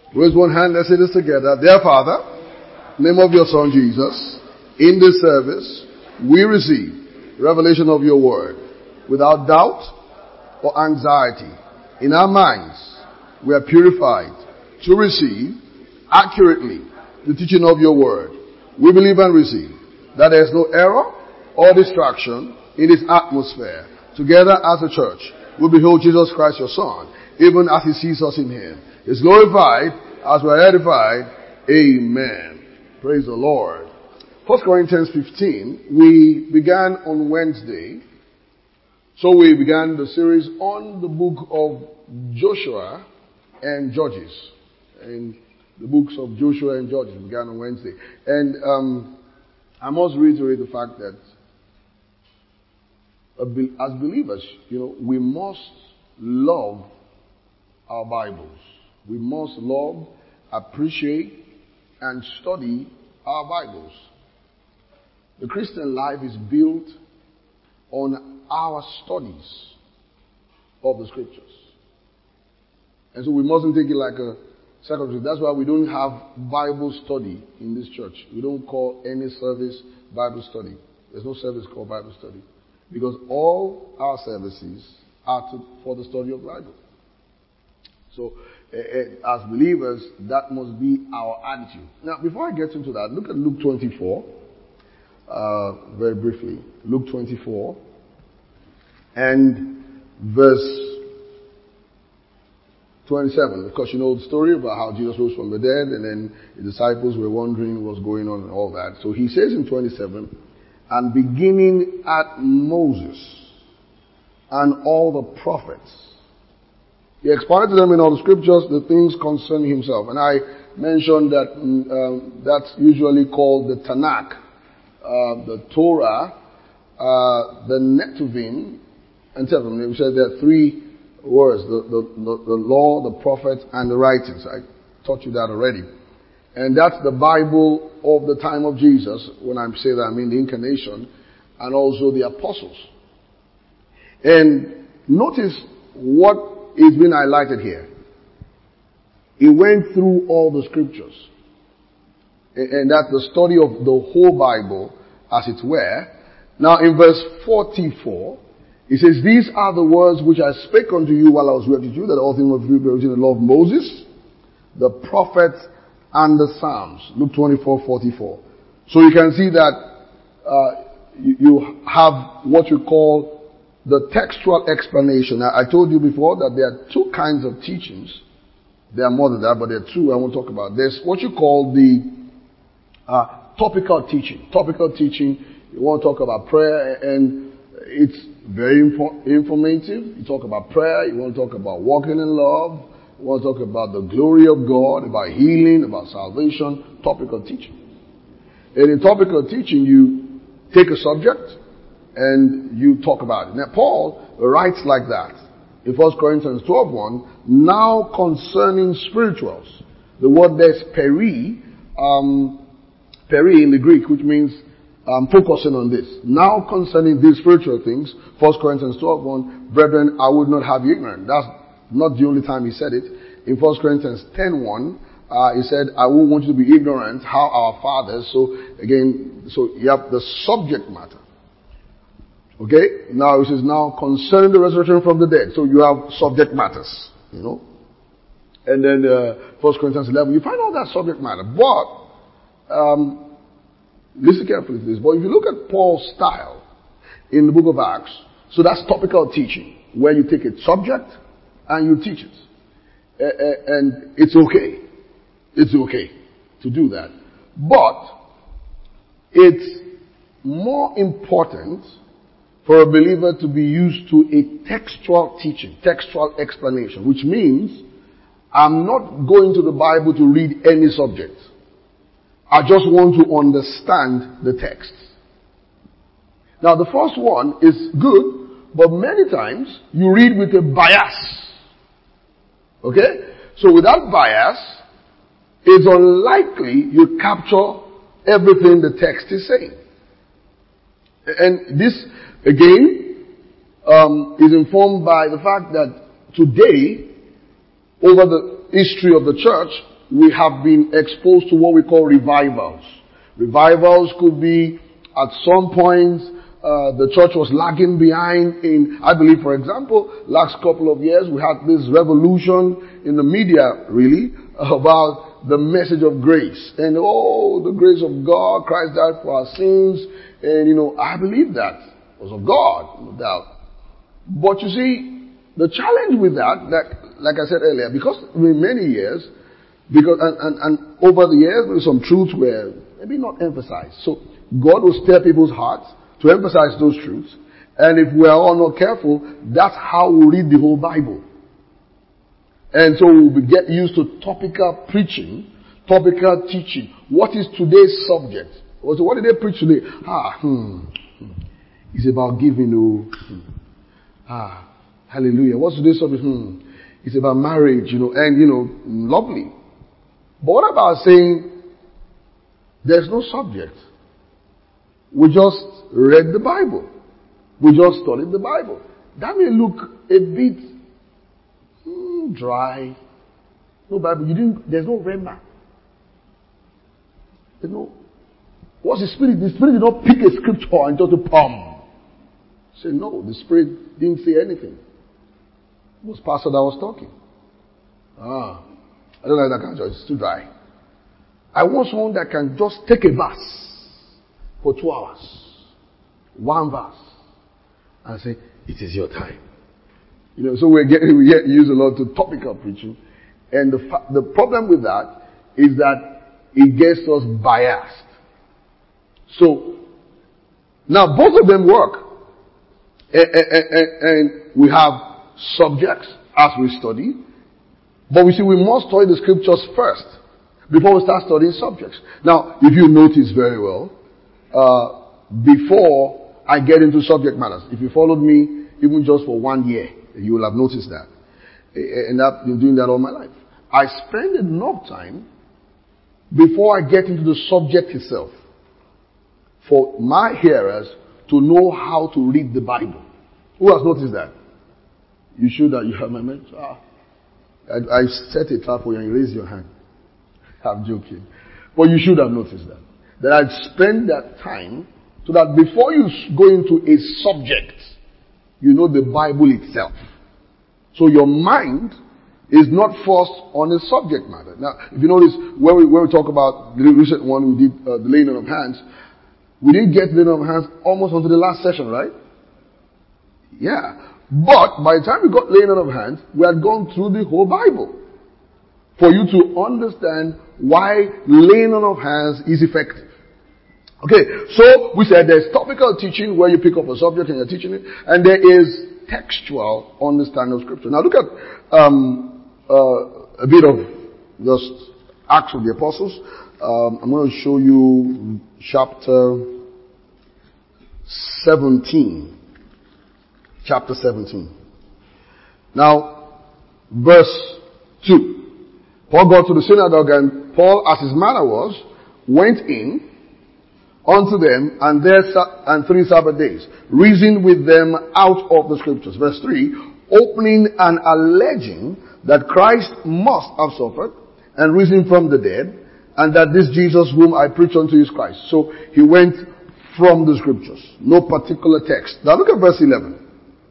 Raise one hand, let's say this together. Dear Father, name of your Son Jesus, in this service, we receive revelation of your word without doubt or anxiety. In our minds, we are purified to receive accurately the teaching of your word. We believe and receive that there is no error or distraction in this atmosphere. Together as a church, we behold Jesus Christ, your Son, even as he sees us in him. Is glorified as we are edified. Amen. Praise the Lord. 1 Corinthians 15, we began on Wednesday. So we began the series on the book of Joshua and Judges. And the books of Joshua and Judges began on Wednesday. And I must reiterate the fact that as believers, we must love our Bibles. We must love, appreciate, and study our Bibles. The Christian life is built on our studies of the Scriptures. And so we mustn't take it like a secondary. That's why we don't have Bible study in this church. We don't call any service Bible study. There's no service called Bible study. Because all our services are for the study of the Bible. So, as believers, that must be our attitude. Now, before I get into that, look at Luke 24, very briefly. Luke 24, and verse 27. Of course, you know the story about how Jesus rose from the dead, and then the disciples were wondering what's going on and all that. So he says in 27, and beginning at Moses and all the prophets, he expounded to them in all the scriptures the things concerning himself. And I mentioned that that's usually called the Tanakh, the Torah, the Netuvim, and Tevim. We said there are three words, the law, the prophets, and the writings. I taught you that already. And that's the Bible of the time of Jesus. When I say that, I mean the incarnation, and also the apostles. And notice what is being highlighted here. He went through all the scriptures. And that's the study of the whole Bible, as it were. Now in verse 44, it says, these are the words which I spake unto you while I was with you, that all things were written in the law of Moses, the prophets, and the Psalms. Luke 24:44. So you can see that you have what you call the textual explanation. Now, I told you before that there are two kinds of teachings. There are more than that, but there are two I won't talk about. There's what you call the topical teaching. Topical teaching, you want to talk about prayer, and it's very informative. You talk about prayer, you want to talk about walking in love, you want to talk about the glory of God, about healing, about salvation. Topical teaching. And in topical teaching, you take a subject and you talk about it. Now, Paul writes like that in 1 Corinthians 12:1. Now concerning spirituals, the word there's peri in the Greek, which means focusing on this. Now concerning these spiritual things, 1 Corinthians 12:1, brethren, I would not have you ignorant. That's not the only time he said it. In 1 Corinthians 10:1, he said, I won't want you to be ignorant how our fathers. So again, so you have the subject matter. Okay? Now it says, now concerning the resurrection from the dead. So you have subject matters, And then 1 Corinthians 11, you find all that subject matter. But, listen carefully to this. But if you look at Paul's style in the book of Acts, so that's topical teaching, where you take a subject and you teach it. And it's okay. It's okay to do that. But it's more important for a believer to be used to a textual teaching, textual explanation, which means I'm not going to the Bible to read any subject. I just want to understand the text. Now the first one is good, but many times you read with a bias. Okay? So with that bias, it's unlikely you capture everything the text is saying. And this, again, is informed by the fact that today, over the history of the church, we have been exposed to what we call revivals. Revivals could be at some point the church was lagging behind in, I believe, for example, last couple of years we had this revolution in the media, really, about the message of grace. And the grace of God, Christ died for our sins. And, I believe that was of God, no doubt. But you see, the challenge with that, like I said earlier, because in many years, and over the years, some truths were maybe not emphasized. So God will stir people's hearts to emphasize those truths. And if we are all not careful, that's how we read the whole Bible. And so we get used to topical preaching, topical teaching. What is today's subject? So what did they preach today? It's about giving. Hallelujah. What's today's subject? It's about marriage, and lovely. But what about saying there's no subject? We just read the Bible. We just studied the Bible. That may look a bit dry. No Bible. There's no rhema. What's the Spirit? The Spirit did not pick a scripture and just palm. Say no, the Spirit didn't say anything. It was Pastor that was talking. I don't like that kind of church. It's too dry. I want someone that can just take a verse for 2 hours. One verse. And say, it is your time. So we get used a lot to topical preaching. And the problem with that is that it gets us biased. So, now both of them work. And we have subjects as we study. But we must study the scriptures first before we start studying subjects. Now, if you notice very well, before I get into subject matters, if you followed me even just for 1 year, you will have noticed that. And I've been doing that all my life. I spend enough time before I get into the subject itself for my hearers to know how to read the Bible. Who has noticed that? You should have. You have my message. I set a trap for you and you raise your hand. I'm joking. But you should have noticed that. That I'd spend that time so that before you go into a subject, you know the Bible itself. So your mind is not first on the subject matter. Now, if you notice, when we talk about the recent one we did, the laying on of hands, we didn't get the laying on of hands almost until the last session, right? Yeah. But by the time we got laying on of hands, we had gone through the whole Bible. For you to understand why laying on of hands is effective. Okay, so we said there's topical teaching where you pick up a subject and you're teaching it, and there is textual understanding of scripture. Now look at a bit of just Acts of the Apostles. I'm going to show you chapter 17. Chapter 17. Now, verse 2. Paul got to the synagogue, and Paul, as his manner was, went in unto them, and there and 3 Sabbath days, reasoned with them out of the scriptures. Verse 3, opening and alleging that Christ must have suffered and risen from the dead, and that this Jesus whom I preach unto you is Christ. So he went from the scriptures. No particular text. Now look at verse 11.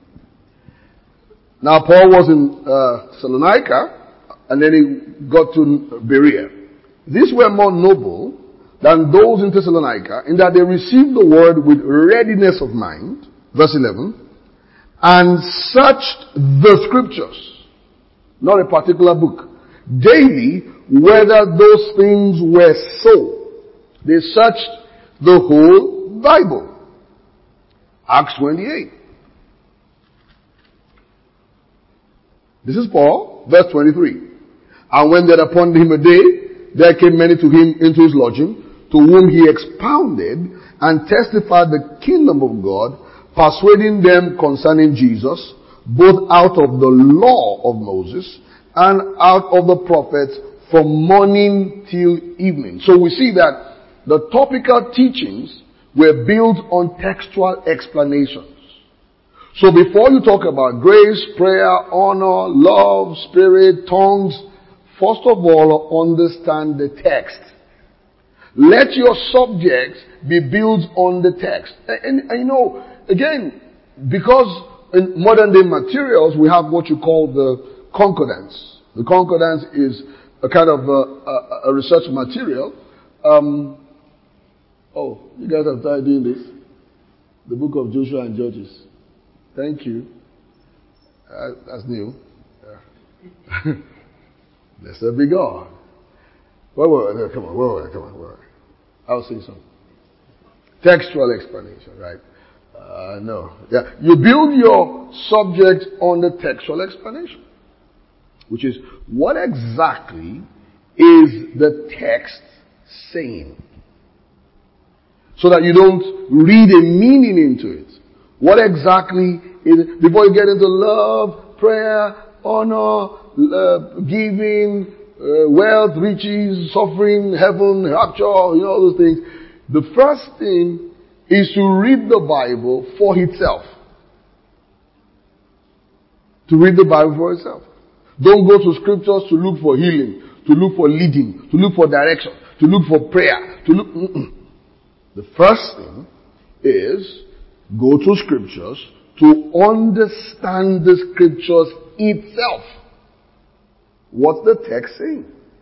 Now Paul was in Thessalonica, and then he got to Berea. These were more noble than those in Thessalonica, in that they received the word with readiness of mind, verse 11, and searched the scriptures, not a particular book, daily, whether those things were so. They searched the whole Bible. Acts 28. This is Paul, verse 23. And when they had appointed him a day, there came many to him into his lodging, to whom he expounded and testified the kingdom of God, persuading them concerning Jesus, both out of the law of Moses and out of the prophets, from morning till evening. So we see that the topical teachings were built on textual explanations. So before you talk about grace, prayer, honor, love, spirit, tongues, First of all, understand the text. Let your subjects be built on the text. And you know, again, because in modern day materials, we have what you call the concordance. The concordance is a kind of a research material. Oh, you guys have tried doing this? The book of Joshua and Judges. Thank you. That's new. Yeah. Blessed be God. Come on. I'll say something. Textual explanation, right? No. Yeah. You build your subject on the textual explanation, which is what exactly is the text saying? So that you don't read a meaning into it. What exactly is it? Before you get into love, prayer, honor, giving, wealth, riches, suffering, heaven, rapture, all those things. The first thing is to read the Bible for itself. To read the Bible for itself. Don't go to scriptures to look for healing, to look for leading, to look for direction, to look for prayer, to look. The first thing is go to scriptures to understand the scriptures itself. What's the text saying?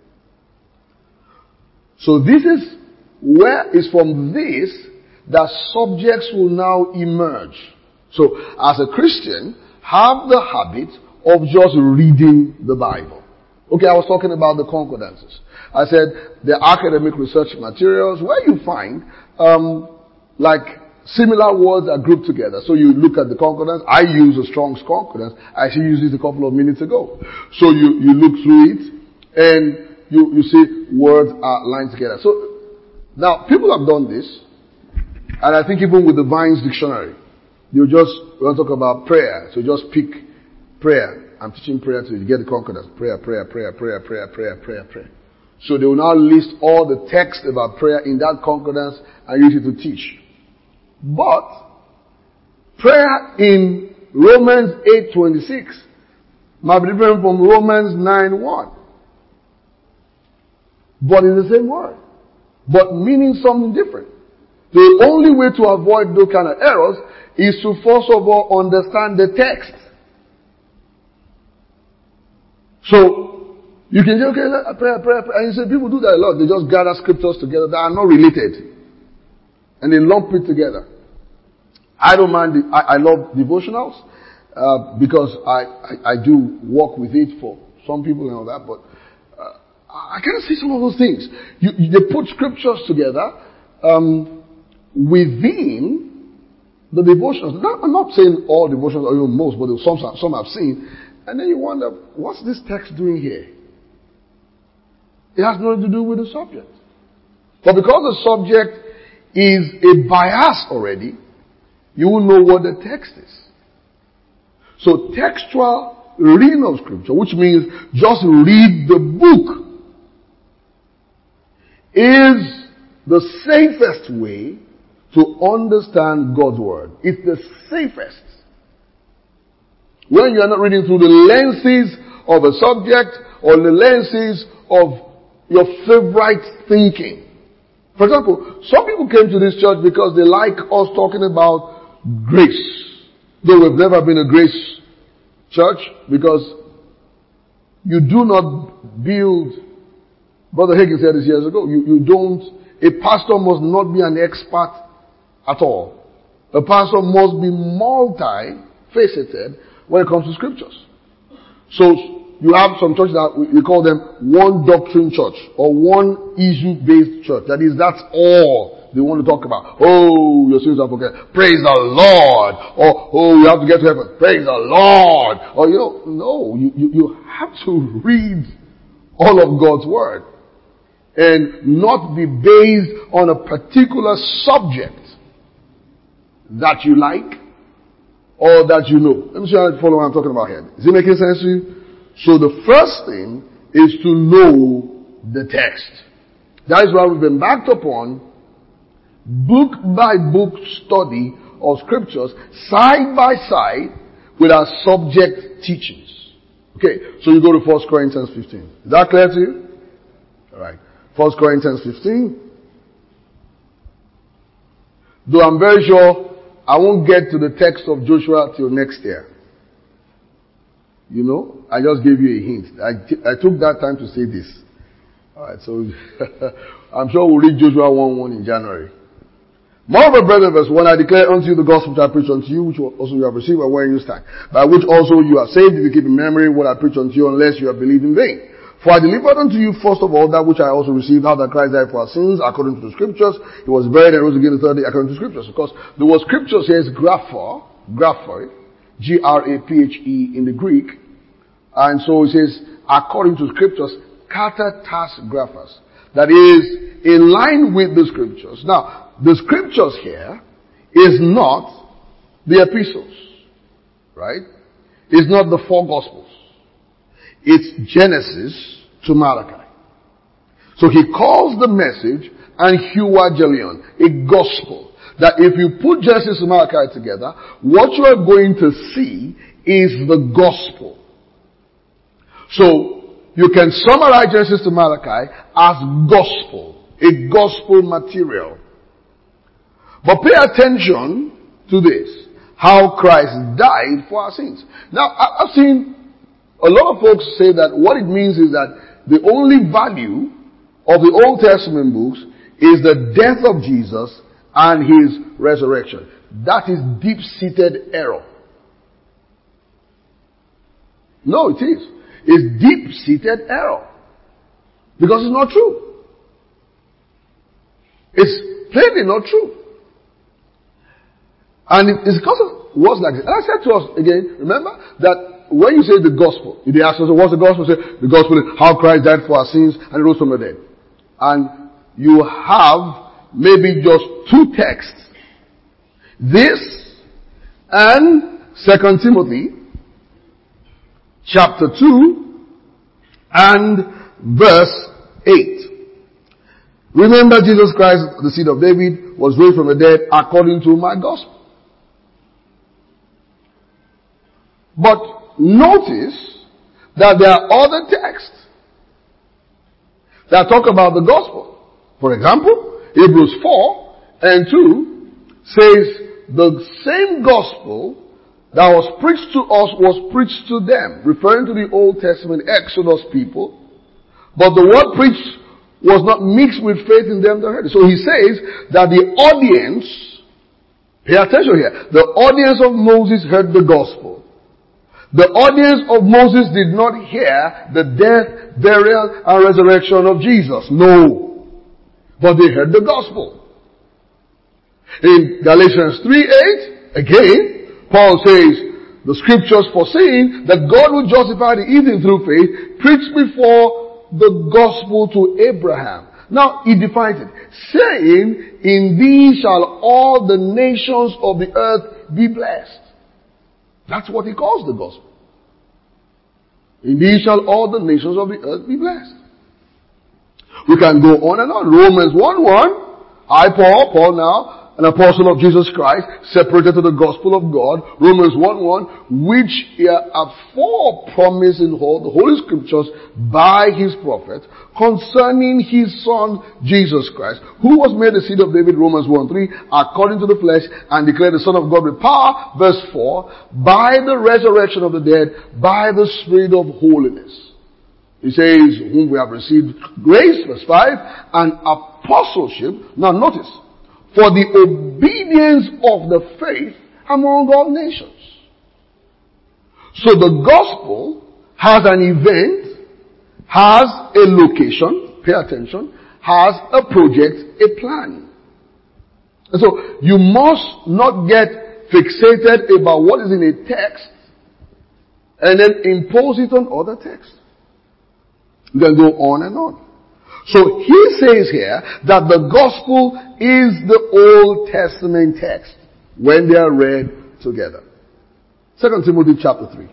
So this is where is from this that subjects will now emerge. So as a Christian, have the habit of just reading the Bible. Okay, I was talking about the concordances. I said the academic research materials where you find like similar words are grouped together. So you look at the concordance. I use a Strong's concordance. I actually used it a couple of minutes ago. So you look through it and you see words are lined together. So now people have done this, and I think even with the Vine's dictionary, you want to talk about prayer. So just pick prayer. I'm teaching prayer to you. You get the concordance. Prayer. So they will now list all the text about prayer in that concordance and use it to teach. But prayer in Romans 8:26 might be different from Romans 9:1. But it's the same word. But meaning something different. The only way to avoid those kind of errors is to first of all understand the text. So you can say, okay, prayer. And you say people do that a lot. They just gather scriptures together that are not related. And they lump it together. I don't mind. I love devotionals because I do work with it for some people and all that. But I kind of see some of those things. They put scriptures together within the devotionals. I'm not saying all devotionals or even most, but some I've seen. And then you wonder, what's this text doing here? It has nothing to do with the subject. But because the subject is a bias already, you will know what the text is. So textual reading of scripture, which means just read the book, is the safest way to understand God's word. It's the safest. When you are not reading through the lenses of a subject or the lenses of your favorite thinking. For example, some people came to this church because they like us talking about grace. Though we've never been a grace church, because you do not build, Brother Hagin said this years ago, a pastor must not be an expert at all. A pastor must be multi-faceted when it comes to scriptures. So, you have some churches that we call them one doctrine church or one issue based church. That is, that's all they want to talk about. Oh, your sins are forgiven. Praise the Lord. Or, oh, you have to get to heaven. Praise the Lord. Or, no, you have to read all of God's word and not be based on a particular subject that you like or that you know. Let me see how you follow what I'm talking about here. Is it making sense to you? So the first thing is to know the text. That is why we've been backed upon book by book study of scriptures side by side with our subject teachings. Okay, so you go to 1 Corinthians 15. Is that clear to you? Alright. 1 Corinthians 15. Though I'm very sure I won't get to the text of Joshua till next year. You know, I just gave you a hint. I took that time to say this. Alright, so I'm sure we'll read Joshua 1:1 in January. Moreover, brethren, verse 1, I declare unto you the gospel which I preach unto you, which also you have received, and wherein you stand, by which also you are saved, if you keep in memory what I preach unto you, unless you have believed in vain. For I delivered unto you first of all that which I also received, how that Christ died for our sins, according to the scriptures. He was buried and rose again the third day, according to the scriptures. Of course, the word scriptures here is graphe, G-R-A-P-H-E in the Greek. And so it says, according to scriptures, kata tas graphos. That is, in line with the scriptures. Now, the scriptures here is not the epistles, right? It's not the four gospels. It's Genesis to Malachi. So he calls the message an euangelion, a gospel. That if you put Genesis to Malachi together, what you are going to see is the gospel. So you can summarize Genesis to Malachi as gospel, a gospel material. But pay attention to this. How Christ died for our sins. Now, I've seen a lot of folks say that what it means is that the only value of the Old Testament books is the death of Jesus and his resurrection. That is deep-seated error. No, it is. It's deep-seated error. Because it's not true. It's plainly not true. And it's because of words like this. And I said to us again, remember that when you say the gospel, if they ask us what's the gospel, say the gospel is how Christ died for our sins and rose from the dead. And you have maybe just two texts. This and 2 Timothy chapter 2 and verse 8. Remember Jesus Christ, the seed of David, was raised from the dead according to my gospel. But notice that there are other texts that talk about the gospel. For example, Hebrews 4 and 2 says the same gospel that was preached to us was preached to them, referring to the Old Testament Exodus people. But the word preached was not mixed with faith in them that heard it. So he says that the audience, pay attention here, the audience of Moses heard the gospel. The audience of Moses did not hear the death, burial, and resurrection of Jesus. No. But they heard the gospel. In Galatians 3:8, again, Paul says, the scriptures foreseeing that God will justify the heathen through faith, preached before the gospel to Abraham. Now, he defines it, saying, in thee shall all the nations of the earth be blessed. That's what he calls the gospel. In thee shall all the nations of the earth be blessed. We can go on and on. Romans 1:1. I, Paul now, an apostle of Jesus Christ, separated to the gospel of God. Romans 1:1, which are promised in the Holy Scriptures by his prophets concerning his son Jesus Christ, who was made the seed of David, Romans 1:3, according to the flesh, and declared the Son of God with power, verse 4, by the resurrection of the dead, by the Spirit of holiness. He says, whom we have received grace, verse 5, and apostleship. Now notice, for the obedience of the faith among all nations. So the gospel has an event, has a location, pay attention, has a project, a plan. And so you must not get fixated about what is in a text and then impose it on other texts. You can go on and on. So he says here that the gospel is the Old Testament text when they are read together. 2 Timothy chapter 3.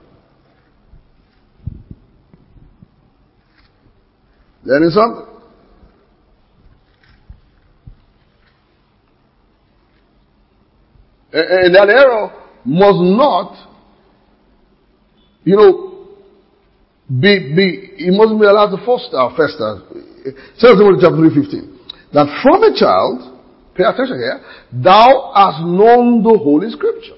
There is something. And that error must not, He mustn't be allowed to fester. 2 Timothy chapter 3:15. That from a child, pay attention here, thou hast known the Holy Scriptures.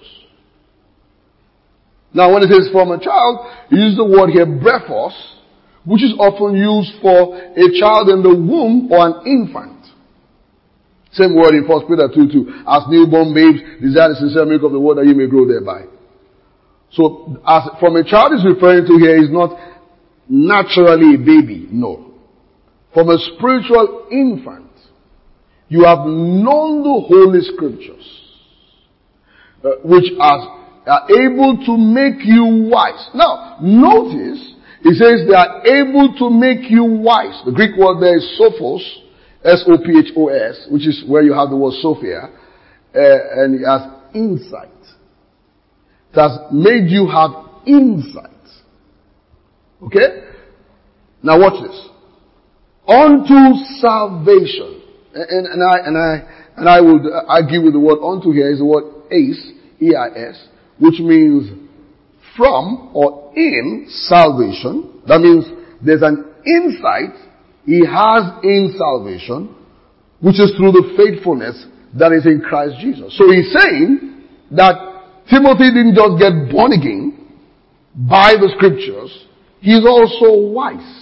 Now when it says from a child, he uses the word here, brephos, which is often used for a child in the womb or an infant. Same word in 1 Peter 2:2. As newborn babes, desire the sincere milk of the word that you may grow thereby. So, as from a child is referring to here is not naturally a baby, no. From a spiritual infant, you have known the Holy Scriptures, which are able to make you wise. Now, notice, it says they are able to make you wise. The Greek word there is sophos, S-O-P-H-O-S, which is where you have the word Sophia, and it has insight. It has made you have insight. Okay? Now watch this. Unto salvation. And I would argue with the word unto here is the word eis, E-I-S, which means from or in salvation. That means there's an insight he has in salvation, which is through the faithfulness that is in Christ Jesus. So he's saying that Timothy didn't just get born again by the scriptures, he's also wise.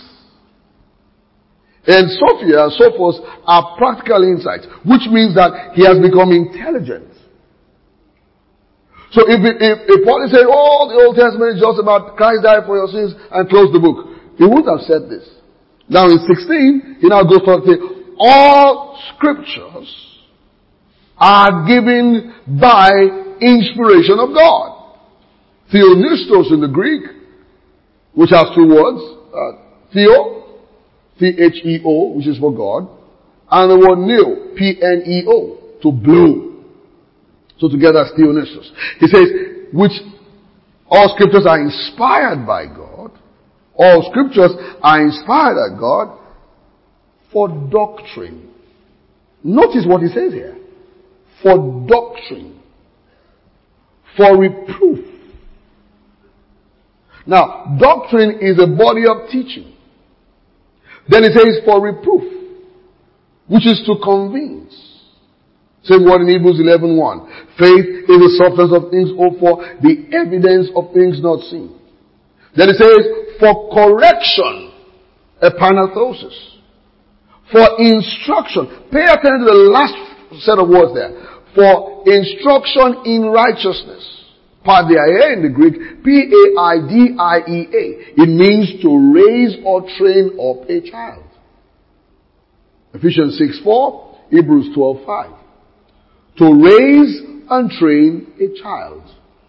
And Sophia, Sophos are practical insights, which means that he has become intelligent. So if Paul is saying, oh, the Old Testament is just about Christ died for your sins and close the book, he wouldn't have said this. Now in 16, he now goes on to say, all scriptures are given by inspiration of God. Theopneustos in the Greek, which has two words, theo, T-H-E-O, which is for God, and the word neo, P-N-E-O, to blow. So together as theopneustos. He says, which all scriptures are inspired by God. All scriptures are inspired by God for doctrine. Notice what he says here. For doctrine. For reproof. Now, doctrine is a body of teaching. Then it says for reproof, which is to convince. Same word in Hebrews 11:1. Faith is the substance of things hoped for, the evidence of things not seen. Then it says for correction, epanathosis. For instruction. Pay attention to the last set of words there. For instruction in righteousness. Paideia in the Greek, P-A-I-D-I-E-A. It means to raise or train up a child. Ephesians 6:4, Hebrews 12:5. To raise and train a child.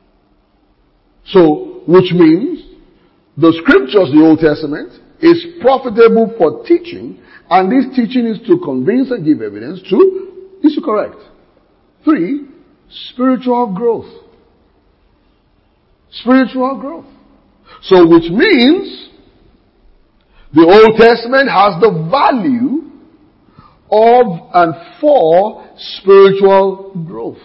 So, which means, the scriptures, the Old Testament, is profitable for teaching, and this teaching is to convince and give evidence to, is to correct. 3, spiritual growth. Spiritual growth. So which means the Old Testament has the value of and for spiritual growth.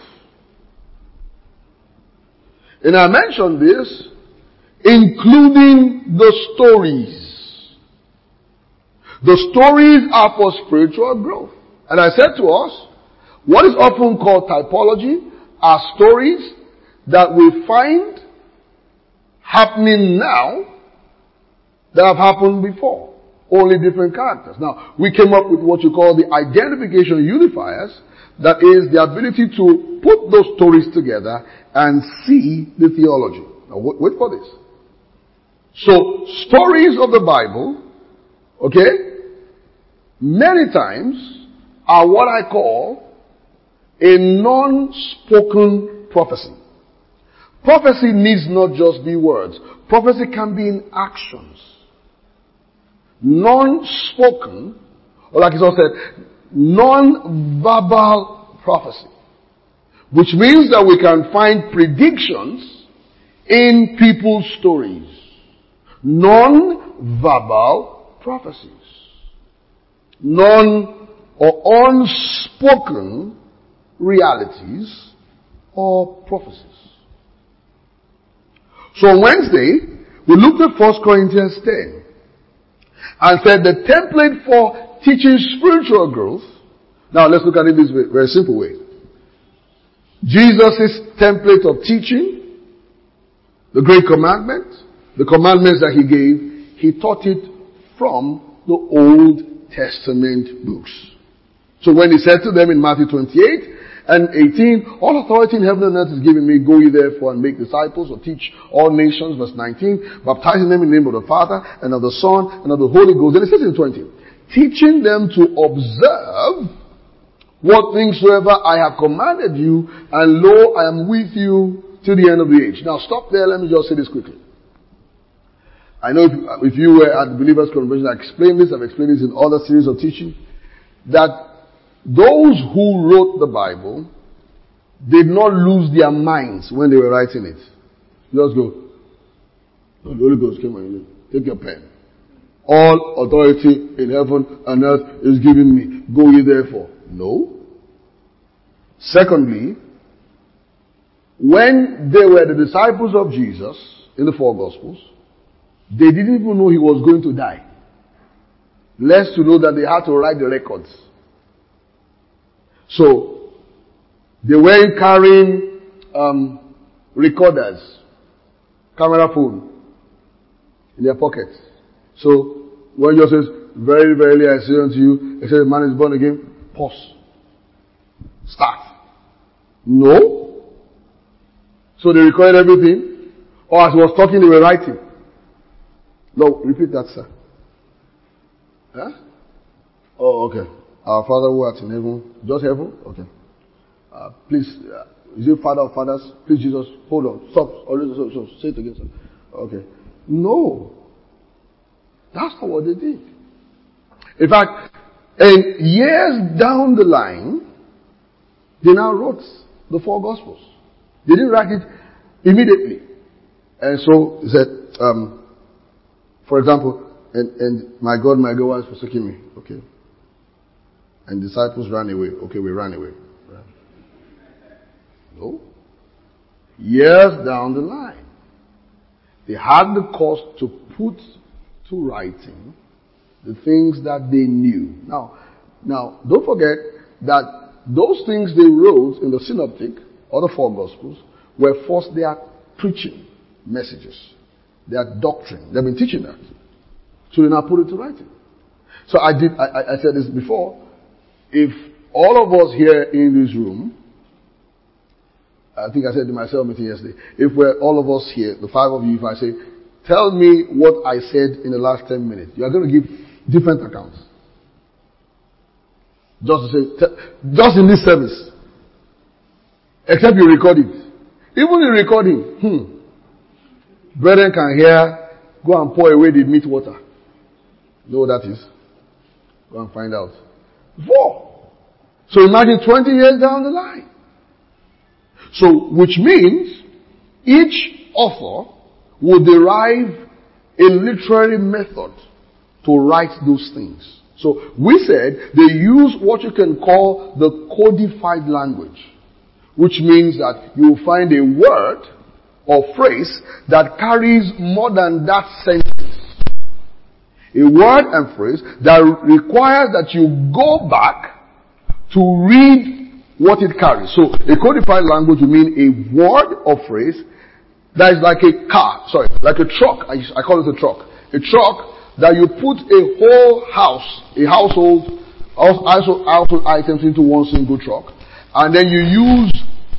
And I mentioned this, including the stories. The stories are for spiritual growth. And I said to us, what is often called typology are stories that we find happening now that have happened before. Only different characters. Now, we came up with what you call the identification unifiers. That is the ability to put those stories together and see the theology. Now, wait for this. So, stories of the Bible, okay, many times are what I call a non-spoken prophecy. Prophecy needs not just be words. Prophecy can be in actions. Non-spoken, or like it's also said, non-verbal prophecy. Which means that we can find predictions in people's stories. Non-verbal prophecies. Non or unspoken realities or prophecies. So on Wednesday, We looked at 1 Corinthians 10 and said the template for teaching spiritual growth. Now let's look at it this way, very simple way. Jesus' template of teaching, the great commandment, the commandments that he gave, he taught it from the Old Testament books. So when he said to them in Matthew 28 and 18, all authority in heaven and earth is given me, go ye therefore and make disciples or teach all nations, verse 19, baptizing them in the name of the Father and of the Son and of the Holy Ghost. And it says in 20, teaching them to observe what things soever I have commanded you, and lo, I am with you till the end of the age. Now stop there, let me just say this quickly. I know if you were at the Believers Convention, I've explained this in other series of teaching, that those who wrote the Bible did not lose their minds when they were writing it. Just go, the Holy Ghost came on you. Take your pen. All authority in heaven and earth is given me. Go ye therefore. No. Secondly, when they were the disciples of Jesus in the four Gospels, they didn't even know he was going to die. Less to know that they had to write the records. So, they weren't carrying recorders, camera phone in their pockets. So, when Jesus says, very verily I say unto you, except a man is born again, pause. Start. No. So they recorded everything. Or as he was talking, they were writing. No, repeat that, sir. Huh? Oh, okay. Our Father who art in heaven. Just heaven? Okay. Please, is it Father of fathers? Please, Jesus, hold on. Stop. So, say it again, sir. Okay. No. That's not what they did. In fact, and years down the line, they now wrote the four Gospels. They didn't write it immediately. And so, he said, for example, and my God, why is forsaking me? Okay. And disciples ran away. Okay, we ran away. Right. No. Years down the line, they had the cost to put to writing the things that they knew. Now, don't forget that those things they wrote in the Synoptic or the four Gospels were first their preaching messages, their doctrine. They've been teaching that. So they now put it to writing. So I said this before. If all of us here in this room, I think I said to myself meeting yesterday, if we're all of us here, the five of you, if I say, tell me what I said in the last 10 minutes, you are going to give different accounts. Just to say, just in this service. Except you record it. Even in recording, brethren can hear, go and pour away the meat water. You know what that is? Go and find out. 4. So imagine 20 years down the line. So, which means each author will derive a literary method to write those things. So we said they use what you can call the codified language, which means that you will find a word or phrase that carries more than that sentence. A word and phrase that requires that you go back to read what it carries. So a codified language will mean a word or phrase that is like a like a truck. I call it a truck. A truck that you put a whole household items into one single truck, and then you use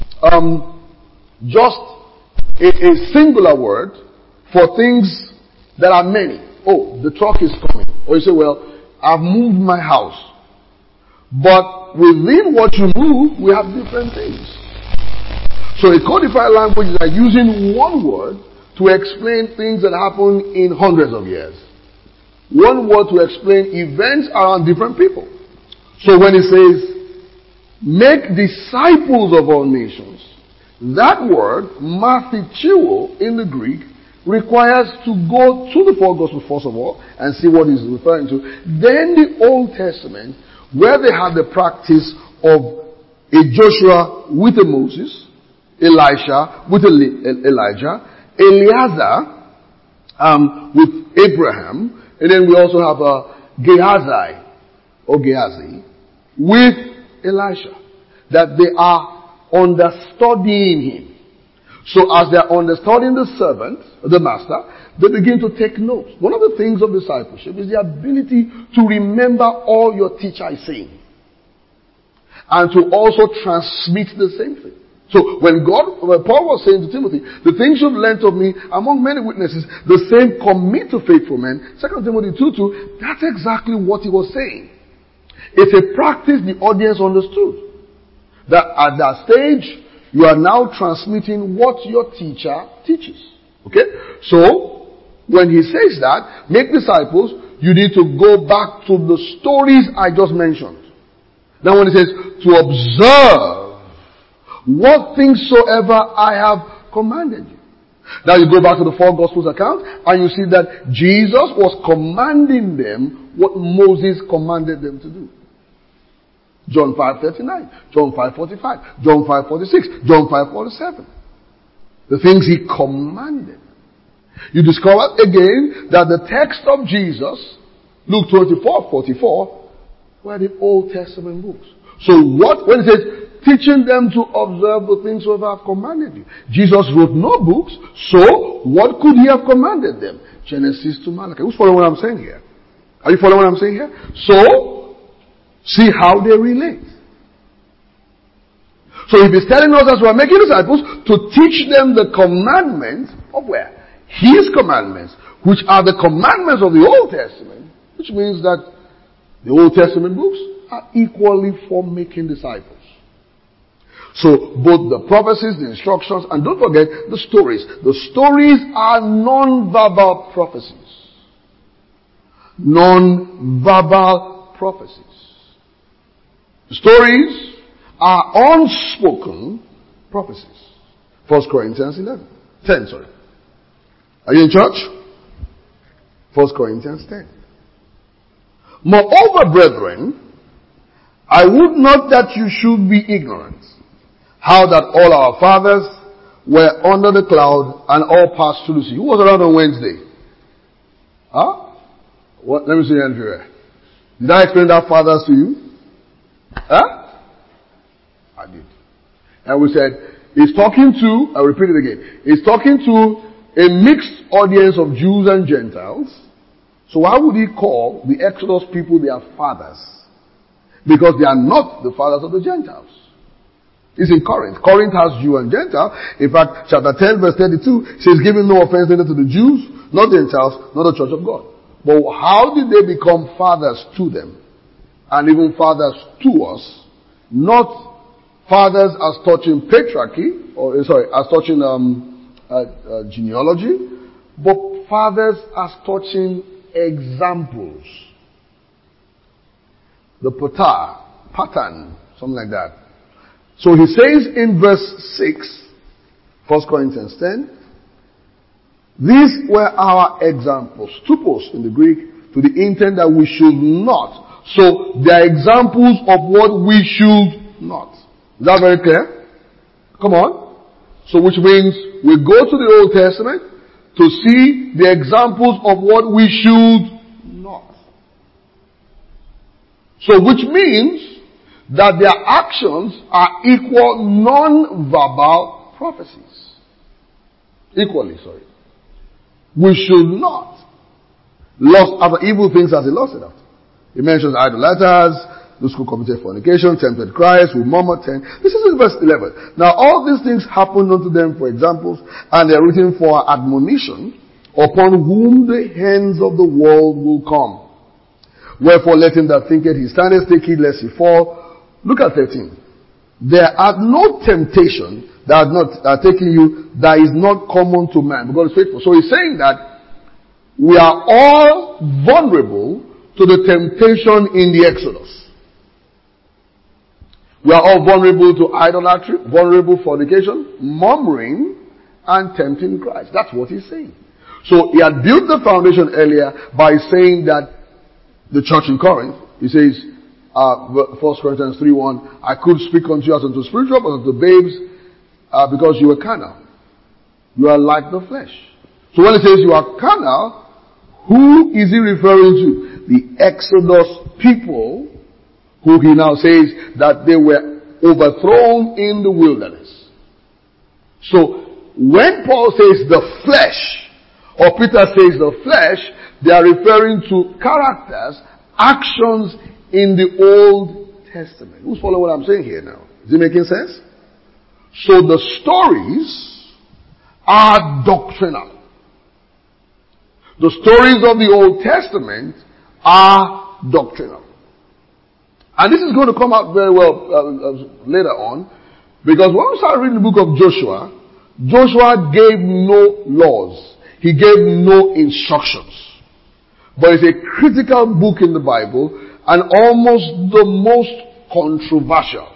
just a singular word for things that are many. Oh, the truck is coming. Or you say, well, I've moved my house. But within what you move, we have different things. So a codified language is like using one word to explain things that happen in hundreds of years. One word to explain events around different people. So when it says, make disciples of all nations, that word, mathitio in the Greek, requires to go to the four Gospels first of all and see what he's referring to. Then the Old Testament, where they have the practice of a Joshua with a Moses, Elisha with Elijah, Eleazar with Abraham, and then we also have Gehazi or Gehazi with Elisha, that they are understudying him. So as they are understudying the servant, the master, they begin to take notes. One of the things of discipleship is the ability to remember all your teacher is saying, and to also transmit the same thing. So when Paul was saying to Timothy, the things you've learnt of me among many witnesses, the same commit to faithful men, 2 Timothy 2:2, that's exactly what he was saying. It's a practice the audience understood. That at that stage, you are now transmitting what your teacher teaches. Okay? So, when he says that, make disciples, you need to go back to the stories I just mentioned. Now when he says, to observe what things soever I have commanded you. Now you go back to the four Gospels account and you see that Jesus was commanding them what Moses commanded them to do. John 5:39, John 5:45, John 5:46, John 5:47. The things he commanded. You discover again that the text of Jesus, Luke 24:44, were the Old Testament books. So when it says, teaching them to observe the things that I have commanded you. Jesus wrote no books, so what could he have commanded them? Genesis to Malachi. Who's following what I'm saying here? Are you following what I'm saying here? So, see how they relate. So if he's telling us as we're making disciples to teach them the commandments of where? His commandments, which are the commandments of the Old Testament, which means that the Old Testament books are equally for making disciples. So both the prophecies, the instructions, and don't forget the stories. The stories are non-verbal prophecies. Non-verbal prophecies. The stories are unspoken prophecies. 1 Corinthians 10. Are you in church? 1 Corinthians 10. Moreover, brethren, I would not that you should be ignorant, how that all our fathers were under the cloud and all passed through the sea. Who was around on Wednesday? Huh? What? Let me see your hand here. Did I explain that fathers to you? Huh? I did. And we said, he's talking to, I'll repeat it again, he's talking to a mixed audience of Jews and Gentiles. So why would he call the Exodus people their fathers? Because they are not the fathers of the Gentiles. It's in Corinth. Corinth has Jew and Gentile. In fact, chapter 10 verse 32 says, giving no offense neither to the Jews, nor Gentiles, nor the church of God. But how did they become fathers to them? And even fathers to us? Not fathers as touching patriarchy, as touching genealogy, but fathers as touching examples. The pattern, something like that. So he says in verse 6, 1 Corinthians 10, these were our examples, tupos in the Greek, to the intent that we should not. So they are examples of what we should not. Is that very clear? Come on. So which means we go to the Old Testament to see the examples of what we should not. So which means that their actions are equal non-verbal prophecies. Equally, sorry. We should not lust after evil things as he lusted after. He mentions idolaters, those who committed fornication, tempted Christ, who murmured. This is in verse 11. Now all these things happened unto them for examples, and they are written for admonition, upon whom the hands of the world will come. Wherefore let him that thinketh he standeth take heed lest he fall. Look at 13. There are no temptation that are taking you that is not common to man, because it's faithful. So he's saying that we are all vulnerable to the temptation in the Exodus. We are all vulnerable to idolatry, vulnerable fornication, murmuring, and tempting Christ. That's what he's saying. So he had built the foundation earlier by saying that the church in Corinth, he says, 1 Corinthians 3:1, I could speak unto you as unto spiritual, but unto babes, because you are carnal. You are like the flesh. So when it says you are carnal, who is he referring to? The Exodus people, who he now says that they were overthrown in the wilderness. So when Paul says the flesh, or Peter says the flesh, they are referring to characters, actions in the Old Testament. Who's following what I'm saying here now? Is it making sense? So the stories are doctrinal. The stories of the Old Testament are doctrinal. And this is going to come out very well later on, because when we start reading the book of Joshua, Joshua gave no laws. He gave no instructions. But it's a critical book in the Bible and almost the most controversial.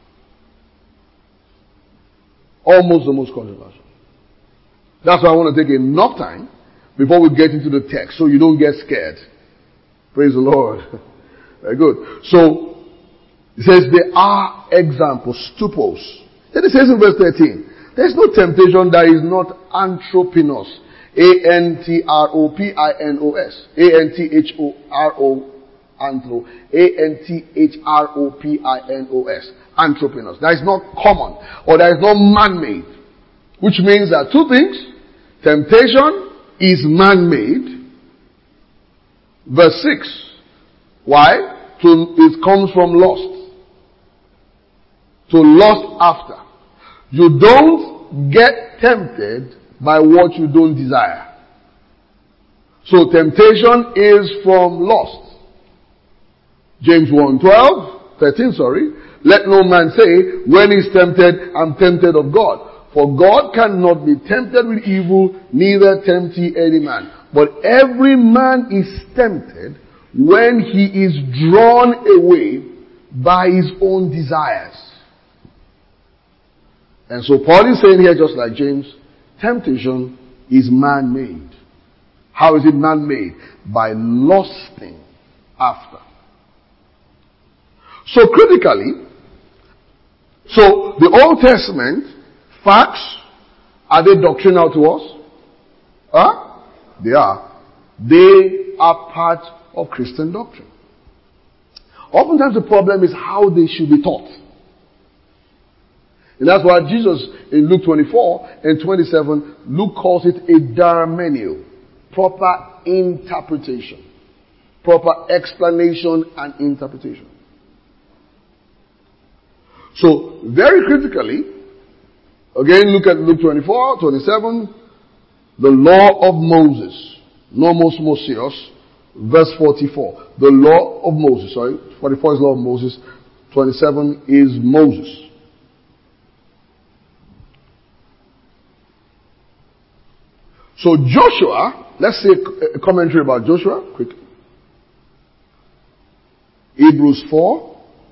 Almost the most controversial. That's why I want to take enough time before we get into the text so you don't get scared. Praise the Lord. Very good. So, it says there are examples, stupos. Then it says in verse 13, there's no temptation that is not anthropos. A-N-T-R-O-P-I-N-O-S. A-N-T-H-O-R-O, anthro. A-N-T-H-R-O-P-I-N-O-S. Anthropos. That is not common, or that is not man-made. Which means that two things. Temptation is man-made. Verse 6. Why? It comes from lust. To lust after. You don't get tempted by what you don't desire. So temptation is from lust. James 13, let no man say, when he's tempted, I'm tempted of God. For God cannot be tempted with evil, neither tempt he any man. But every man is tempted when he is drawn away by his own desires. And so Paul is saying here, just like James, temptation is man-made. How is it man-made? By lusting after. So critically, so the Old Testament facts, are they doctrinal to us? They are. They are part of Christian doctrine. Oftentimes the problem is how they should be taught. And that's why Jesus in Luke 24 and 27, Luke calls it a darmenio. Proper interpretation. Proper explanation and interpretation. So, very critically, again look at Luke 24, 27, the law of Moses. Nomos Mosios, verse 44. The law of Moses, 44 is law of Moses, 27 is Moses. So Joshua, let's say a commentary about Joshua, quickly. Hebrews 4.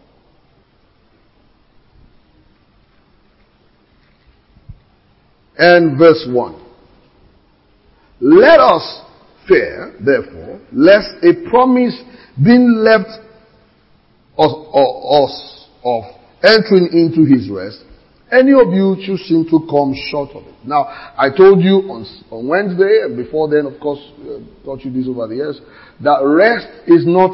And verse 1. Let us fear, therefore, lest a promise being left us of entering into his rest, any of you choosing to come short of it. Now, I told you on Wednesday, and before then, of course, taught you this over the years, that rest is not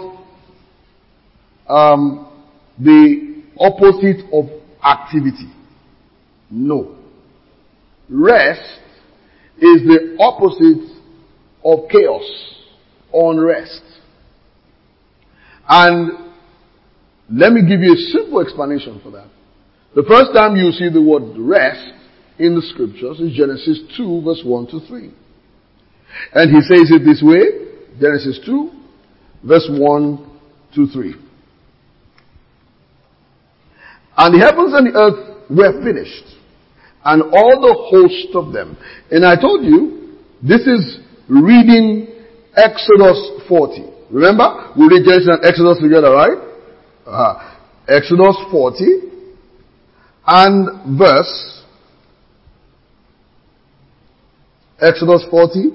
the opposite of activity. No. Rest is the opposite of chaos, unrest. And let me give you a simple explanation for that. The first time you see the word rest in the scriptures is Genesis 2 verse 1 to 3. And he says it this way, Genesis 2 verse 1 to 3. And the heavens and the earth were finished, and all the host of them. And I told you, this is reading Exodus 40. Remember? We read Genesis and Exodus together, right? Exodus 40 and Exodus 40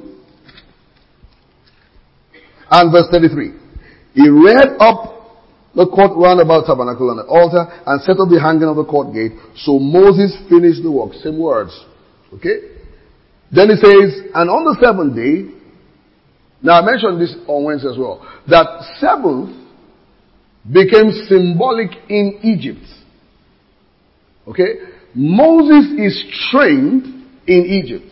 and verse 33. He reared up the court round about tabernacle and the altar and set up the hanging of the court gate. So Moses finished the work. Same words. Okay? Then it says, and on the seventh day, now I mentioned this on Wednesday as well, that seventh became symbolic in Egypt. Okay? Moses is trained in Egypt.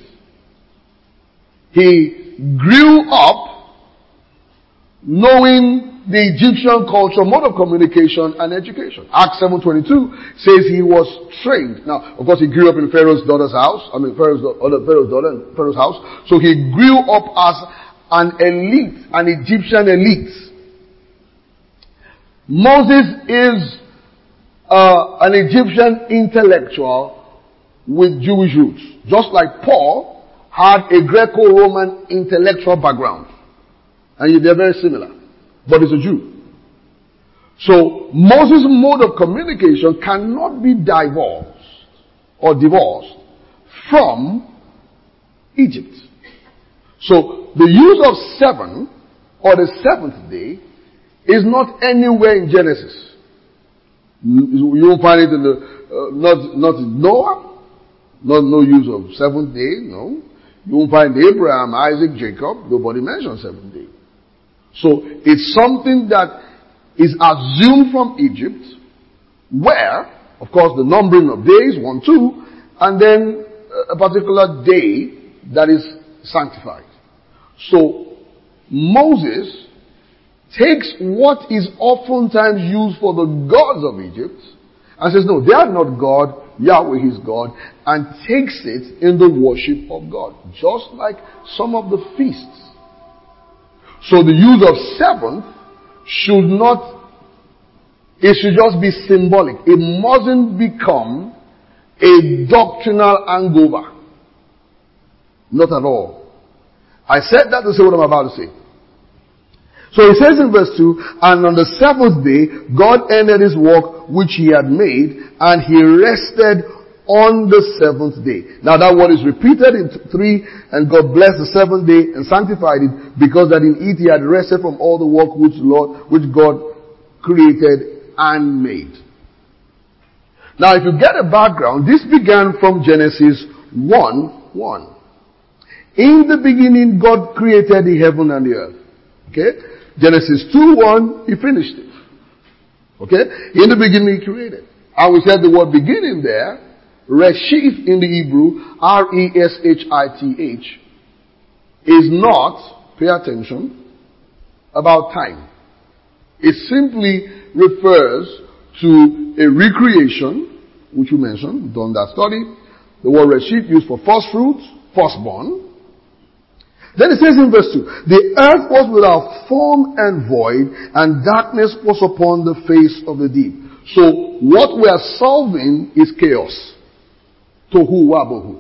He grew up knowing the Egyptian culture, mode of communication, and education. Acts 7:22 says he was trained. Now, of course, he grew up in Pharaoh's daughter's house. Pharaoh's daughter and Pharaoh's house. So he grew up as an elite, an Egyptian elite. Moses is an Egyptian intellectual with Jewish roots. Just like Paul had a Greco-Roman intellectual background. And they're very similar. But he's a Jew. So Moses' mode of communication cannot be divorced or divorced from Egypt. So the use of 7 or the seventh day is not anywhere in Genesis. You won't find it in the, not in Noah. No use of seventh day, no. You won't find Abraham, Isaac, Jacob. Nobody mentions seventh day. So it's something that is assumed from Egypt, where, of course, the numbering of days, 1, 2, and then a particular day that is sanctified. So Moses takes what is oftentimes used for the gods of Egypt and says, no, they are not God, Yahweh is God, and takes it in the worship of God. Just like some of the feasts. So the use of 7 should not, it should just be symbolic. It mustn't become a doctrinal hangover. Not at all. I said that to say what I'm about to say. So he says in verse 2, and on the seventh day, God ended his work which he had made, and he rested on the seventh day. Now that word is repeated in 3, and God blessed the seventh day and sanctified it, because that in it he had rested from all the work which God created and made. Now if you get a background, this began from Genesis 1:1. In the beginning God created the heaven and the earth. Okay? Genesis 2:1, he finished it. Okay? In the beginning he created. And we said the word beginning there, Reshith in the Hebrew, Reshith, is not, pay attention, about time. It simply refers to a recreation, which we mentioned, we've done that study. The word Reshith used for first fruits, firstborn. Then it says in verse 2, the earth was without form and void, and darkness was upon the face of the deep. So what we are solving is chaos. Tohu wabohu.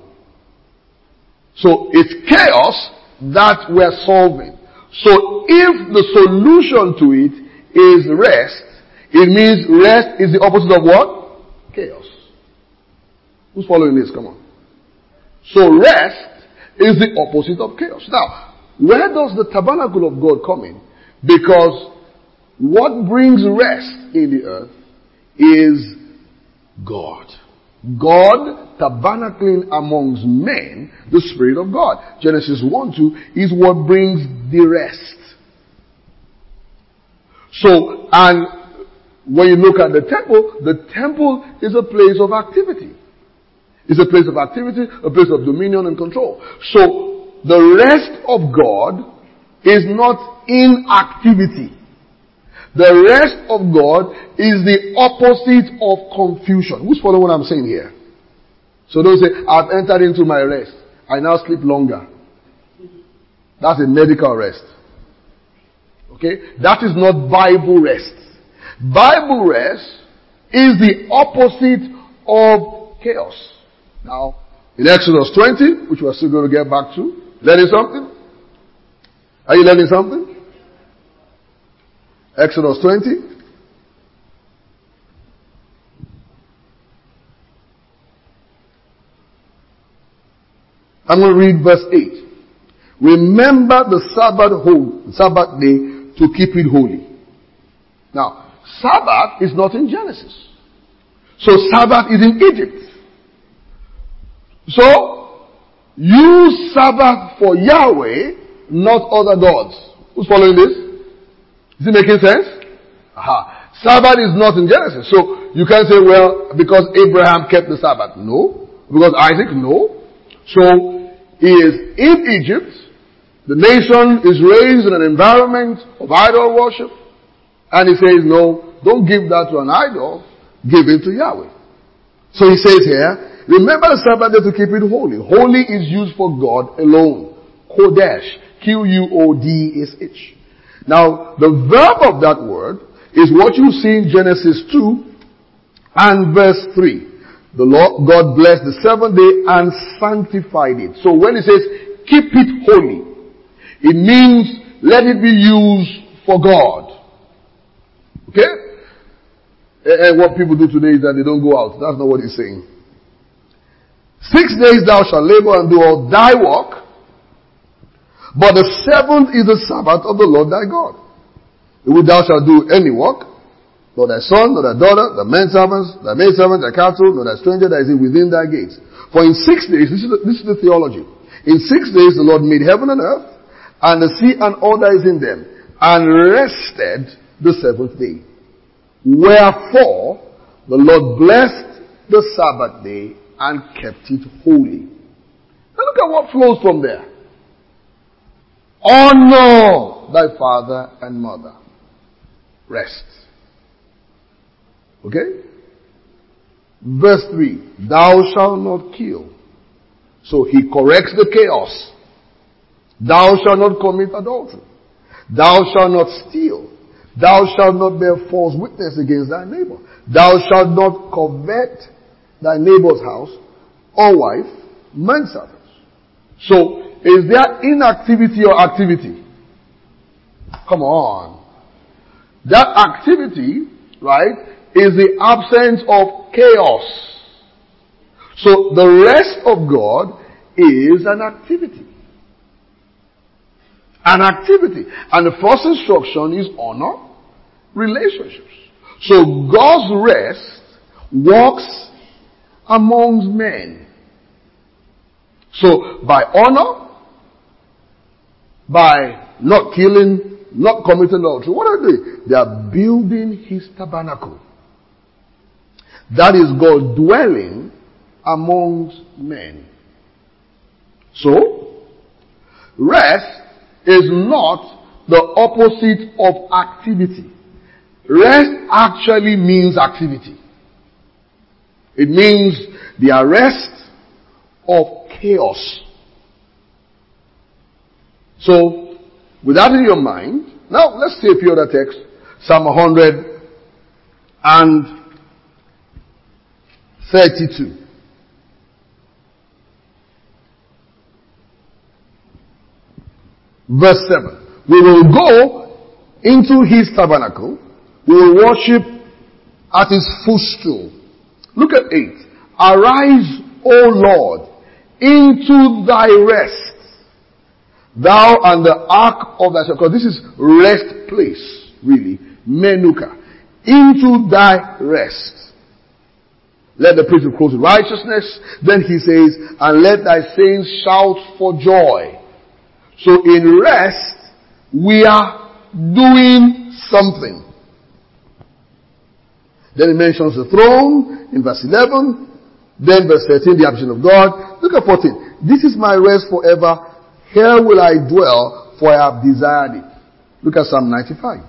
So it's chaos that we are solving. So if the solution to it is rest, it means rest is the opposite of what? Chaos. Who's following this? Come on. So rest is the opposite of chaos. Now, where does the tabernacle of God come in? Because what brings rest in the earth is God. God tabernacling amongst men, the Spirit of God. Genesis 1:2 is what brings the rest. So, and when you look at the temple is a place of activity. It's a place of activity, a place of dominion and control. So, the rest of God is not inactivity. The rest of God is the opposite of confusion. Who's following what I'm saying here? So don't say, I've entered into my rest. I now sleep longer. That's a medical rest. Okay? That is not Bible rest. Bible rest is the opposite of chaos. Now, in Exodus 20, which we're still going to get back to, learning something? Are you learning something? Exodus 20. I'm going to read verse 8. Remember the Sabbath day to keep it holy. Now, Sabbath is not in Genesis. So Sabbath is in Egypt. So, use Sabbath for Yahweh, not other gods. Who's following this? Is it making sense? Aha. Sabbath is not in Genesis. So you can't say, well, because Abraham kept the Sabbath. No. Because Isaac, no. So he is in Egypt. The nation is raised in an environment of idol worship. And he says, no, don't give that to an idol. Give it to Yahweh. So he says here, remember the Sabbath day to keep it holy. Holy is used for God alone. Kodesh. Q-U-O-D-S-H. Now, the verb of that word is what you see in Genesis 2 and verse 3. The Lord God blessed the seventh day and sanctified it. So when it says, keep it holy, it means let it be used for God. Okay? And what people do today is that they don't go out. That's not what he's saying. 6 days thou shalt labor and do all thy work, but the seventh is the Sabbath of the Lord thy God. In which thou shalt do any work, nor thy son, nor thy daughter, thy menservants, thy maidservant, thy cattle, nor thy stranger that is within thy gates. For in 6 days, this is the theology. In 6 days the Lord made heaven and earth, and the sea and all that is in them, and rested the seventh day. Wherefore, the Lord blessed the Sabbath day and kept it holy. Now look at what flows from there. Honor thy father and mother. Rest. Okay? Verse 3. Thou shalt not kill. So he corrects the chaos. Thou shalt not commit adultery. Thou shalt not steal. Thou shalt not bear false witness against thy neighbor. Thou shalt not covet thy neighbor's house or wife, manservants. So, is there inactivity or activity? Come on. That activity, right, is the absence of chaos. So, the rest of God is an activity. An activity. And the first instruction is honor relationships. So God's rest walks amongst men. So by honor, by not killing, not committing adultery, what are they? They are building his tabernacle. That is God dwelling amongst men. So, rest is not the opposite of activity. Rest actually means activity. It means the arrest of chaos. So, with that in your mind, now let's see a few other texts. Psalm 132. Verse 7. We will go into his tabernacle. We will worship at his footstool. Look at 8. Arise, O Lord, into thy rest. Thou and the ark of thy, because this is rest place, really. Menuka. Into thy rest. Let the priest be clothed with righteousness. Then he says, and let thy saints shout for joy. So in rest, we are doing something. Then he mentions the throne in verse 11. Then verse 13, the action of God. Look at 14. This is my rest forever. Here will I dwell, for I have desired it. Look at Psalm 95.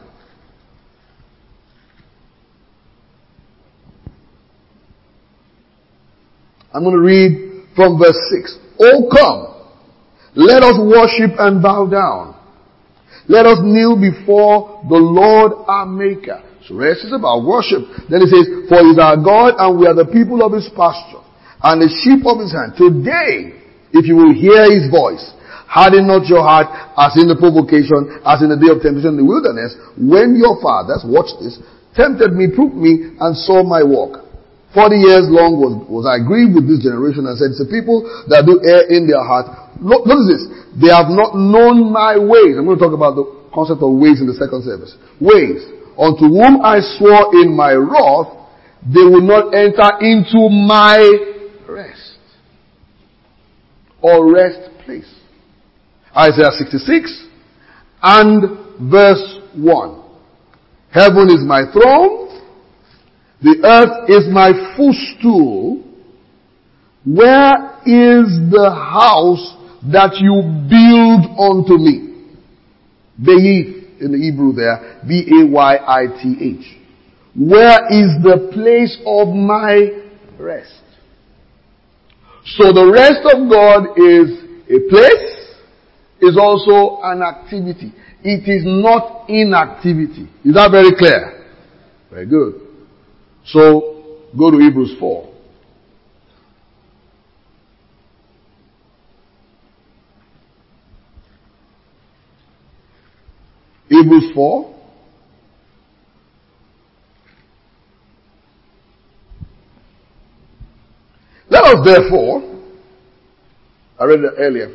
I'm going to read from verse 6. Oh, come. Let us worship and bow down. Let us kneel before the Lord our Maker. So rest is about worship. Then it says, for he is our God and we are the people of his pasture and the sheep of his hand. Today, if you will hear his voice, harden not your heart as in the provocation, as in the day of temptation in the wilderness, when your fathers, watch this, tempted me, proved me, and saw my work. 40 years long was I grieved with this generation and said, it's the people that do err in their heart. Notice this. They have not known my ways. I'm going to talk about the concept of ways in the second service. Ways. Unto whom I swore in my wrath, they will not enter into my rest. or rest place. Isaiah 66 and verse 1. Heaven is my throne, the earth is my footstool. Where is the house that you build unto me? Bayith in the Hebrew there, B-A-Y-I-T-H. Where is the place of my rest? So the rest of God is a place, is also an activity. It is not inactivity. Is that very clear? Very good. So, go to Hebrews 4. Hebrews 4. Let us therefore, I read it earlier,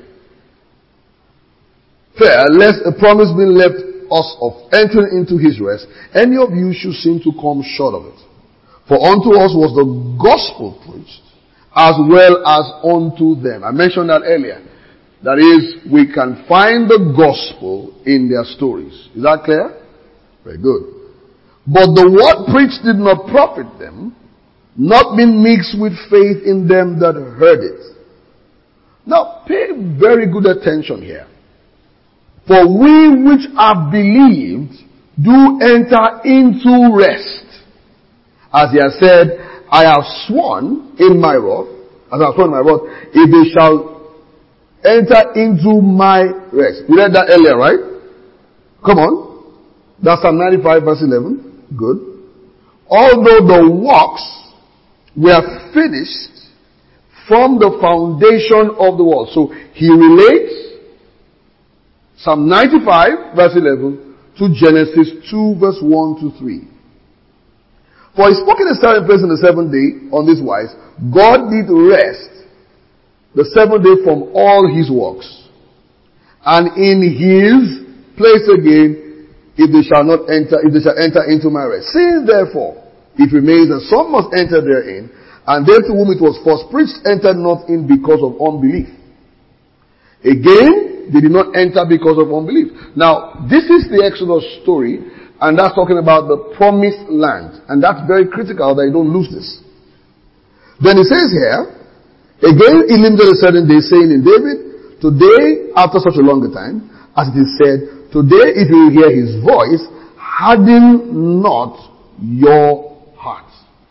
fear lest a promise be left us of entering into his rest, any of you should seem to come short of it. For unto us was the gospel preached, as well as unto them. I mentioned that earlier. That is, we can find the gospel in their stories. Is that clear? Very good. But the word preached did not profit them, not being mixed with faith in them that heard it. Now, pay very good attention here. For we which have believed do enter into rest. As he has said, I have sworn in my wrath, if they shall enter into my rest. We read that earlier, right? Come on. That's Psalm 95 verse 11. Good. Although the works were finished from the foundation of the world. So he relates Psalm 95 verse 11 to Genesis 2 verse 1 to 3. For he spoke in a certain place in the seventh day on this wise, God did rest the seventh day from all his works. And in his place again, if they shall enter into my rest. Since therefore it remains that some must enter therein, and they to whom it was first preached entered not in because of unbelief. Again, they did not enter because of unbelief. Now, this is the Exodus story, and that's talking about the promised land. And that's very critical that you don't lose this. Then it says here, again, he limited a certain day, saying in David, today, after such a long time, as it is said, today if you hear his voice, harden not your hearts.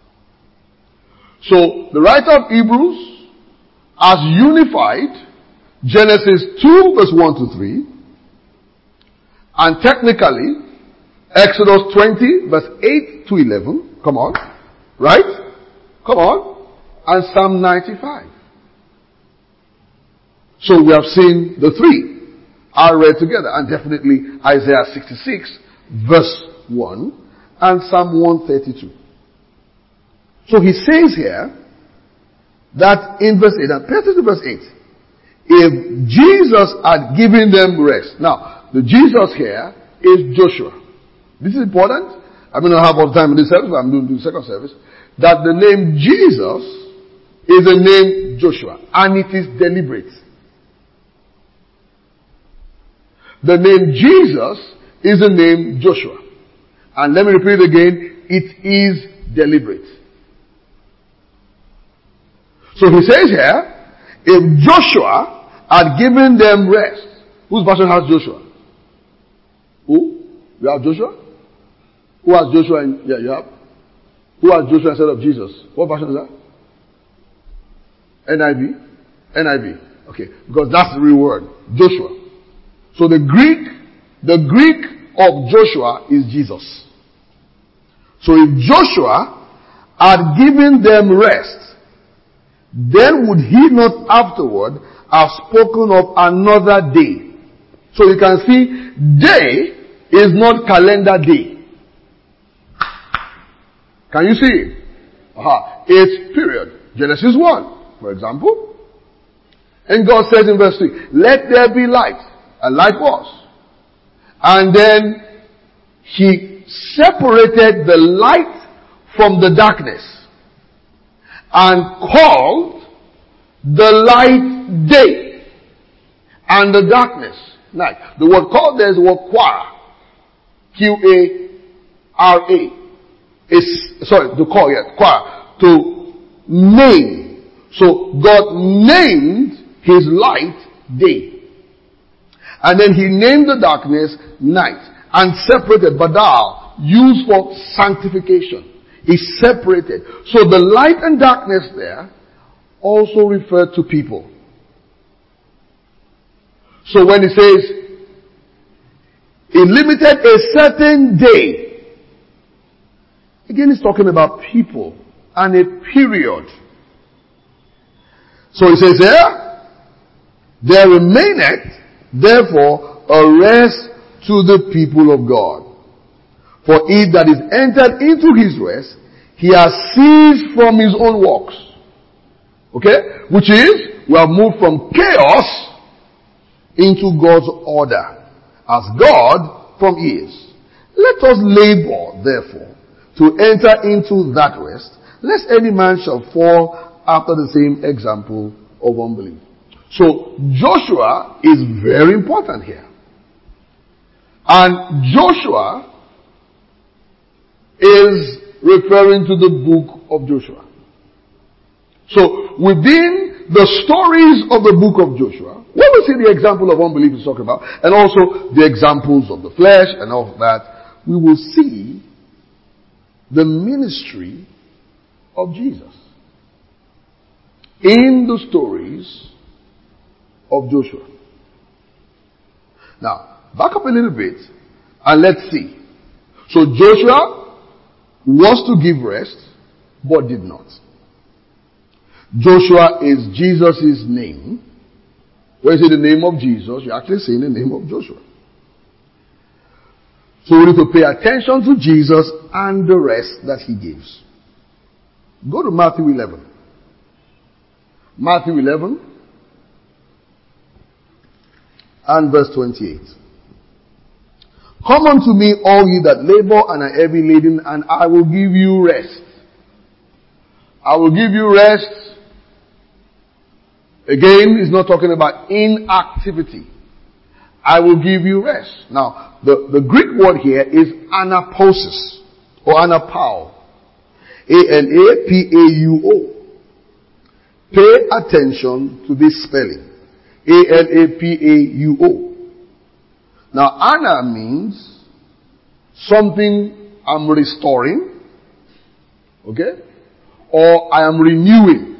So, the writer of Hebrews has unified Genesis 2 verse 1 to 3, and technically, Exodus 20 verse 8 to 11, come on, right? Come on, and Psalm 95. So we have seen the three are read together, and definitely Isaiah 66 verse 1 and Psalm 132. So he says here that in verse 8, and pay attention to verse 8, if Jesus had given them rest. Now, the Jesus here is Joshua. This is important. I may not have all the time in this service, but I'm doing the second service. That the name Jesus is the name Joshua, and it is deliberate. The name Jesus is the name Joshua. And let me repeat it again, it is deliberate. So he says here, if Joshua had given them rest, whose version has Joshua? Who? You have Joshua? Who has Joshua you have? Who has Joshua instead of Jesus? What version is that? NIV? NIV. Okay, because that's the real word. Joshua. So the Greek of Joshua is Jesus. So if Joshua had given them rest, then would he not afterward have spoken of another day? So you can see, day is not calendar day. Can you see it? It's period. Genesis 1, for example. And God says in verse 3, let there be light. And light was. And then he separated the light from the darkness and called the light day. and the darkness, night. The word called there is the word quara. Q-A-R-A. Quara. To name. So God named his light day. And then he named the darkness night. And separated, badal, used for sanctification. He separated. So the light and darkness there also refer to people. So when he says, he limited a certain day, again he's talking about people and a period. So he says there remaineth therefore a rest to the people of God. For he that is entered into his rest, he has ceased from his own works. Okay? Which is, we have moved from chaos into God's order, as God from his. Let us labor, therefore, to enter into that rest, lest any man shall fall after the same example of unbelief. So, Joshua is very important here. And Joshua is referring to the book of Joshua. So, within the stories of the book of Joshua, when we see the example of unbelief he's talking about, and also the examples of the flesh and all of that, we will see the ministry of Jesus in the stories of Joshua. Now, back up a little bit and let's see. So Joshua was to give rest, but did not. Joshua is Jesus' name. When you say the name of Jesus, you're actually saying the name of Joshua. So we need to pay attention to Jesus and the rest that he gives. Go to Matthew 11. Matthew 11 and verse 28. Come unto me, all ye that labor and are heavy laden, and I will give you rest. I will give you rest. Again, he's not talking about inactivity. I will give you rest. Now, the Greek word here is anapausis or anapao. A-N-A-P-A-U-O. Pay attention to this spelling. A-N-A-P-A-U-O. Now, ana means something I'm restoring, okay, or I am renewing.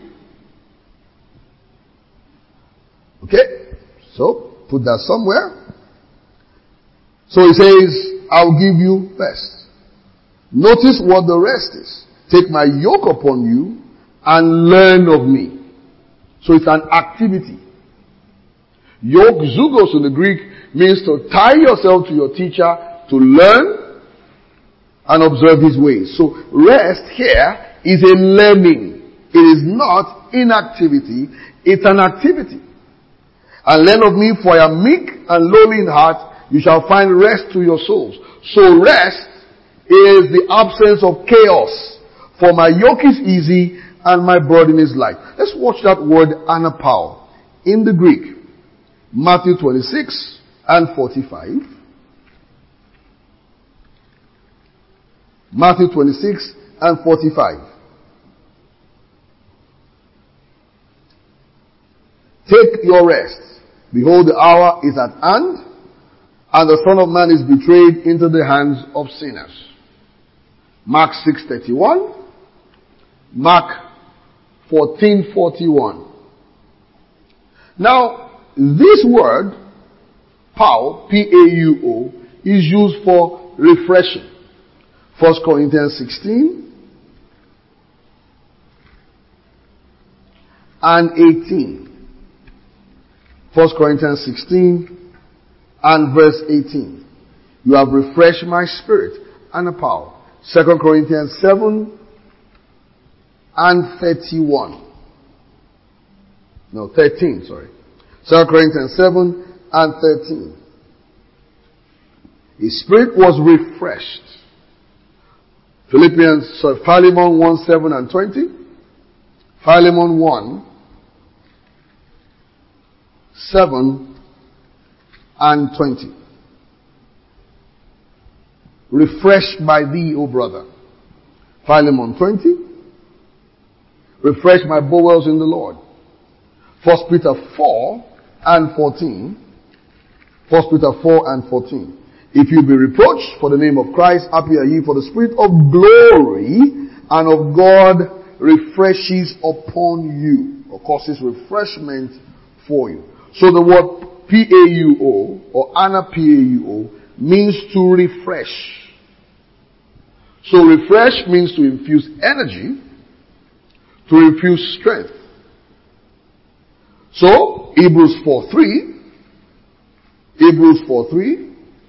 Okay, so put that somewhere. So he says, I'll give you rest. Notice what the rest is. Take my yoke upon you and learn of me. So it's an activity. Yoke, zugos in the Greek, means to tie yourself to your teacher to learn and observe his ways. So rest here is a learning. It is not inactivity. It's an activity. And learn of me, for I am meek and lowly in heart. You shall find rest to your souls. So rest is the absence of chaos. For my yoke is easy and my burden is light. Let's watch that word anapao in the Greek. Matthew 26 and 45. Matthew 26 and 45. Take your rest. Behold, the hour is at hand, and the Son of Man is betrayed into the hands of sinners. Mark 6:31. Mark 14:41. Now, this word, pau, P-A-U-O, is used for refreshing. 1 Corinthians 16 and 18. 1 Corinthians 16 and verse 18. You have refreshed my spirit and a power. 2 Corinthians 7 and 31. No, 13, sorry. 2 Corinthians 7 and 13. His spirit was refreshed. Philemon 1, 7 and 20. Philemon 1, 7 and 20. Refreshed by thee, O brother. Philemon 20. Refresh my bowels in the Lord. 1 Peter 4 and 14. 1 Peter 4 and 14. If you be reproached for the name of Christ, happy are ye, for the Spirit of glory and of God refreshes upon you, or causes refreshment for you. So the word P-A-U-O or anapauo means to refresh. So refresh means to infuse energy, to infuse strength. So Hebrews 4:3. Hebrews 4:3.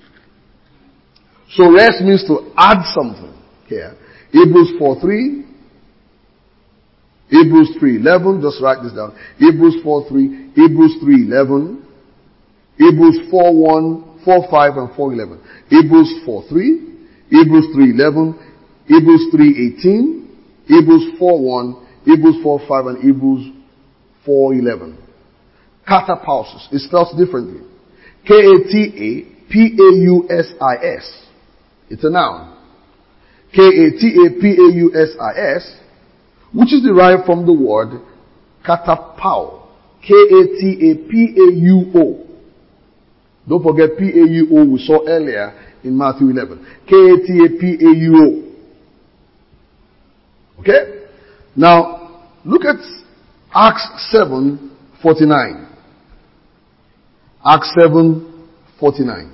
So rest means to add something here. Hebrews 4:3. Hebrews 3:11. Just write this down. Hebrews 4:3. Hebrews 3:11. Hebrews 4:1, 4:5, and 4:11. Hebrews 4:3. Hebrews 3:11. Hebrews 3:18. Hebrews 4:1. Hebrews 4:5, and Hebrews 4:11. Catapausis. It spells differently. K-A-T-A-P-A-U-S-I-S. It's a noun. K-A-T-A-P-A-U-S-I-S, which is derived from the word katapao. K-A-T-A-P-A-U-O. Don't forget P-A-U-O we saw earlier in Matthew 11. K-A-T-A-P-A-U-O. Okay? Now, look at Acts 7:49. Acts 7:49.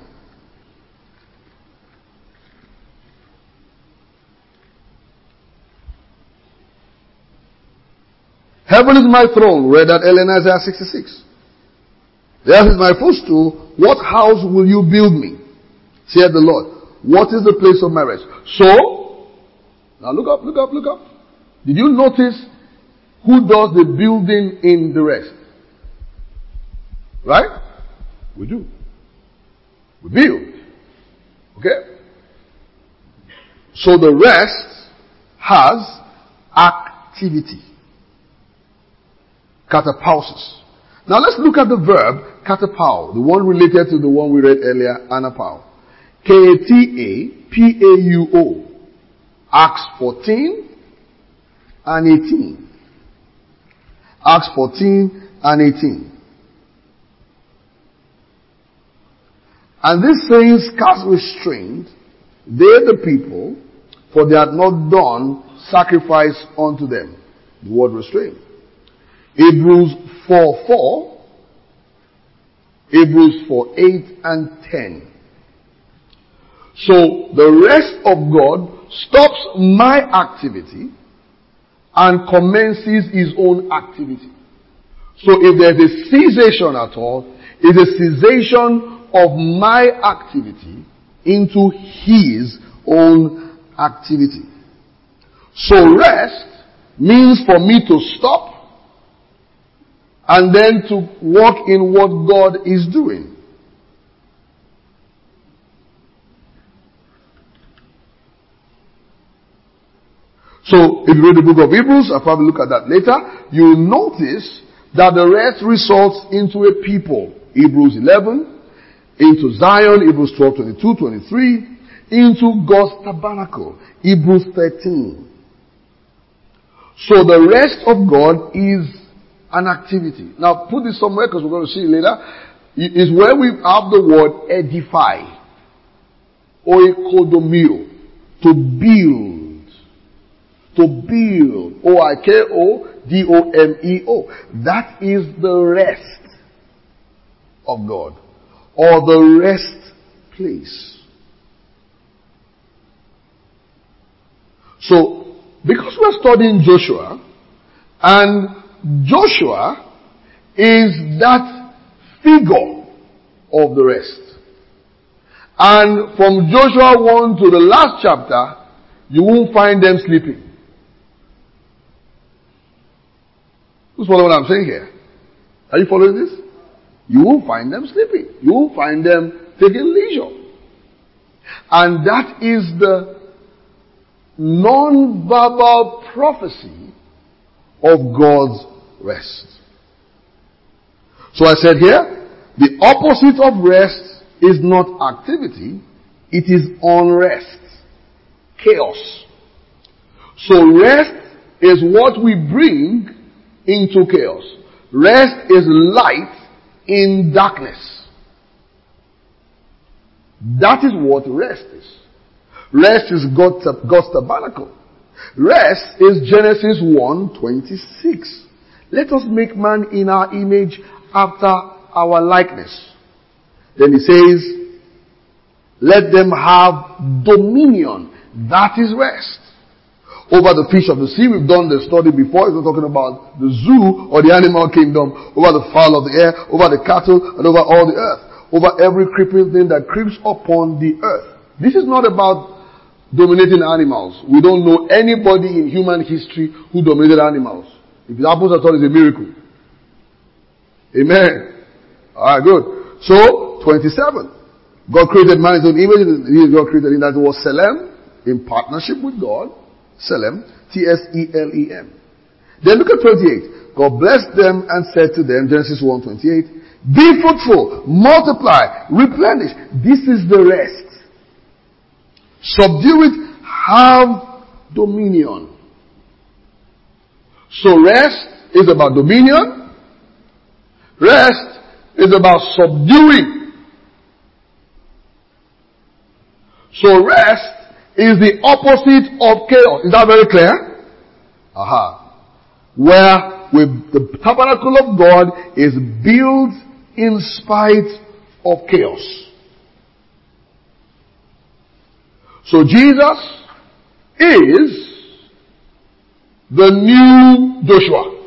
Heaven is my throne, read that earlier in Isaiah 66. The earth is my footstool. What house will you build me? Said the Lord. What is the place of my rest? So, now look up. Did you notice who does the building in the rest? Right? We do. We build. Okay? So the rest has activity. Catapausis. Now let's look at the verb katapau, the one related to the one we read earlier, anapau. K-A-T-A-P-A-U-O. Acts 14 and 18. Acts 14 and 18. And these sayings cast restraint, they the people, for they had not done sacrifice unto them. The word restraint. Hebrews 4:4, Hebrews 4:8 and 10. So the rest of God stops my activity and commences his own activity. So if there's a cessation at all, it's a cessation of my activity into his own activity. So rest means for me to stop and then to walk in what God is doing. So, if you read the book of Hebrews, I'll probably look at that later, you'll notice that the rest results into a people. Hebrews 11, into Zion, Hebrews 12, 22, 23, into God's tabernacle, Hebrews 13. So the rest of God is an activity. Now put this somewhere because we're going to see it later. Is where we have the word edify. Oikodomio. To build. To build. O-I-K-O-D-O-M-E-O. That is the rest of God. Or the rest place. So, because we're studying Joshua, and Joshua is that figure of the rest. And from Joshua 1 to the last chapter, you won't find them sleeping. Who's following what I'm saying here? Are you following this? You won't find them sleeping. You won't find them taking leisure. And that is the non-verbal prophecy of God's rest. So I said here, The opposite of rest is not activity, it is unrest, chaos. So rest is what we bring into chaos. Rest is light in darkness. That is what rest is. Rest is God's tabernacle. Rest is Genesis 1:26. Let us make man in our image after our likeness. Then he says, let them have dominion. That is rest. Over the fish of the sea, we've done the study before. It's not talking about the zoo or the animal kingdom. Over the fowl of the air, over the cattle, and over all the earth. Over every creeping thing that creeps upon the earth. This is not about dominating animals. We don't know anybody in human history who dominated animals. If it happens at all, it's a miracle. Amen. Alright, good. So, 27. God created man in his own image. God created him. That was Selem, in partnership with God. Selem. T-S-E-L-E-M. Then look at 28. God blessed them and said to them, Genesis 1:28, be fruitful, multiply, replenish. This is the rest. Subdue it, have dominion. So rest is about dominion. Rest is about subduing. So rest is the opposite of chaos. Is that very clear? Aha. Where with the tabernacle of God is built in spite of chaos. So Jesus is the new Joshua.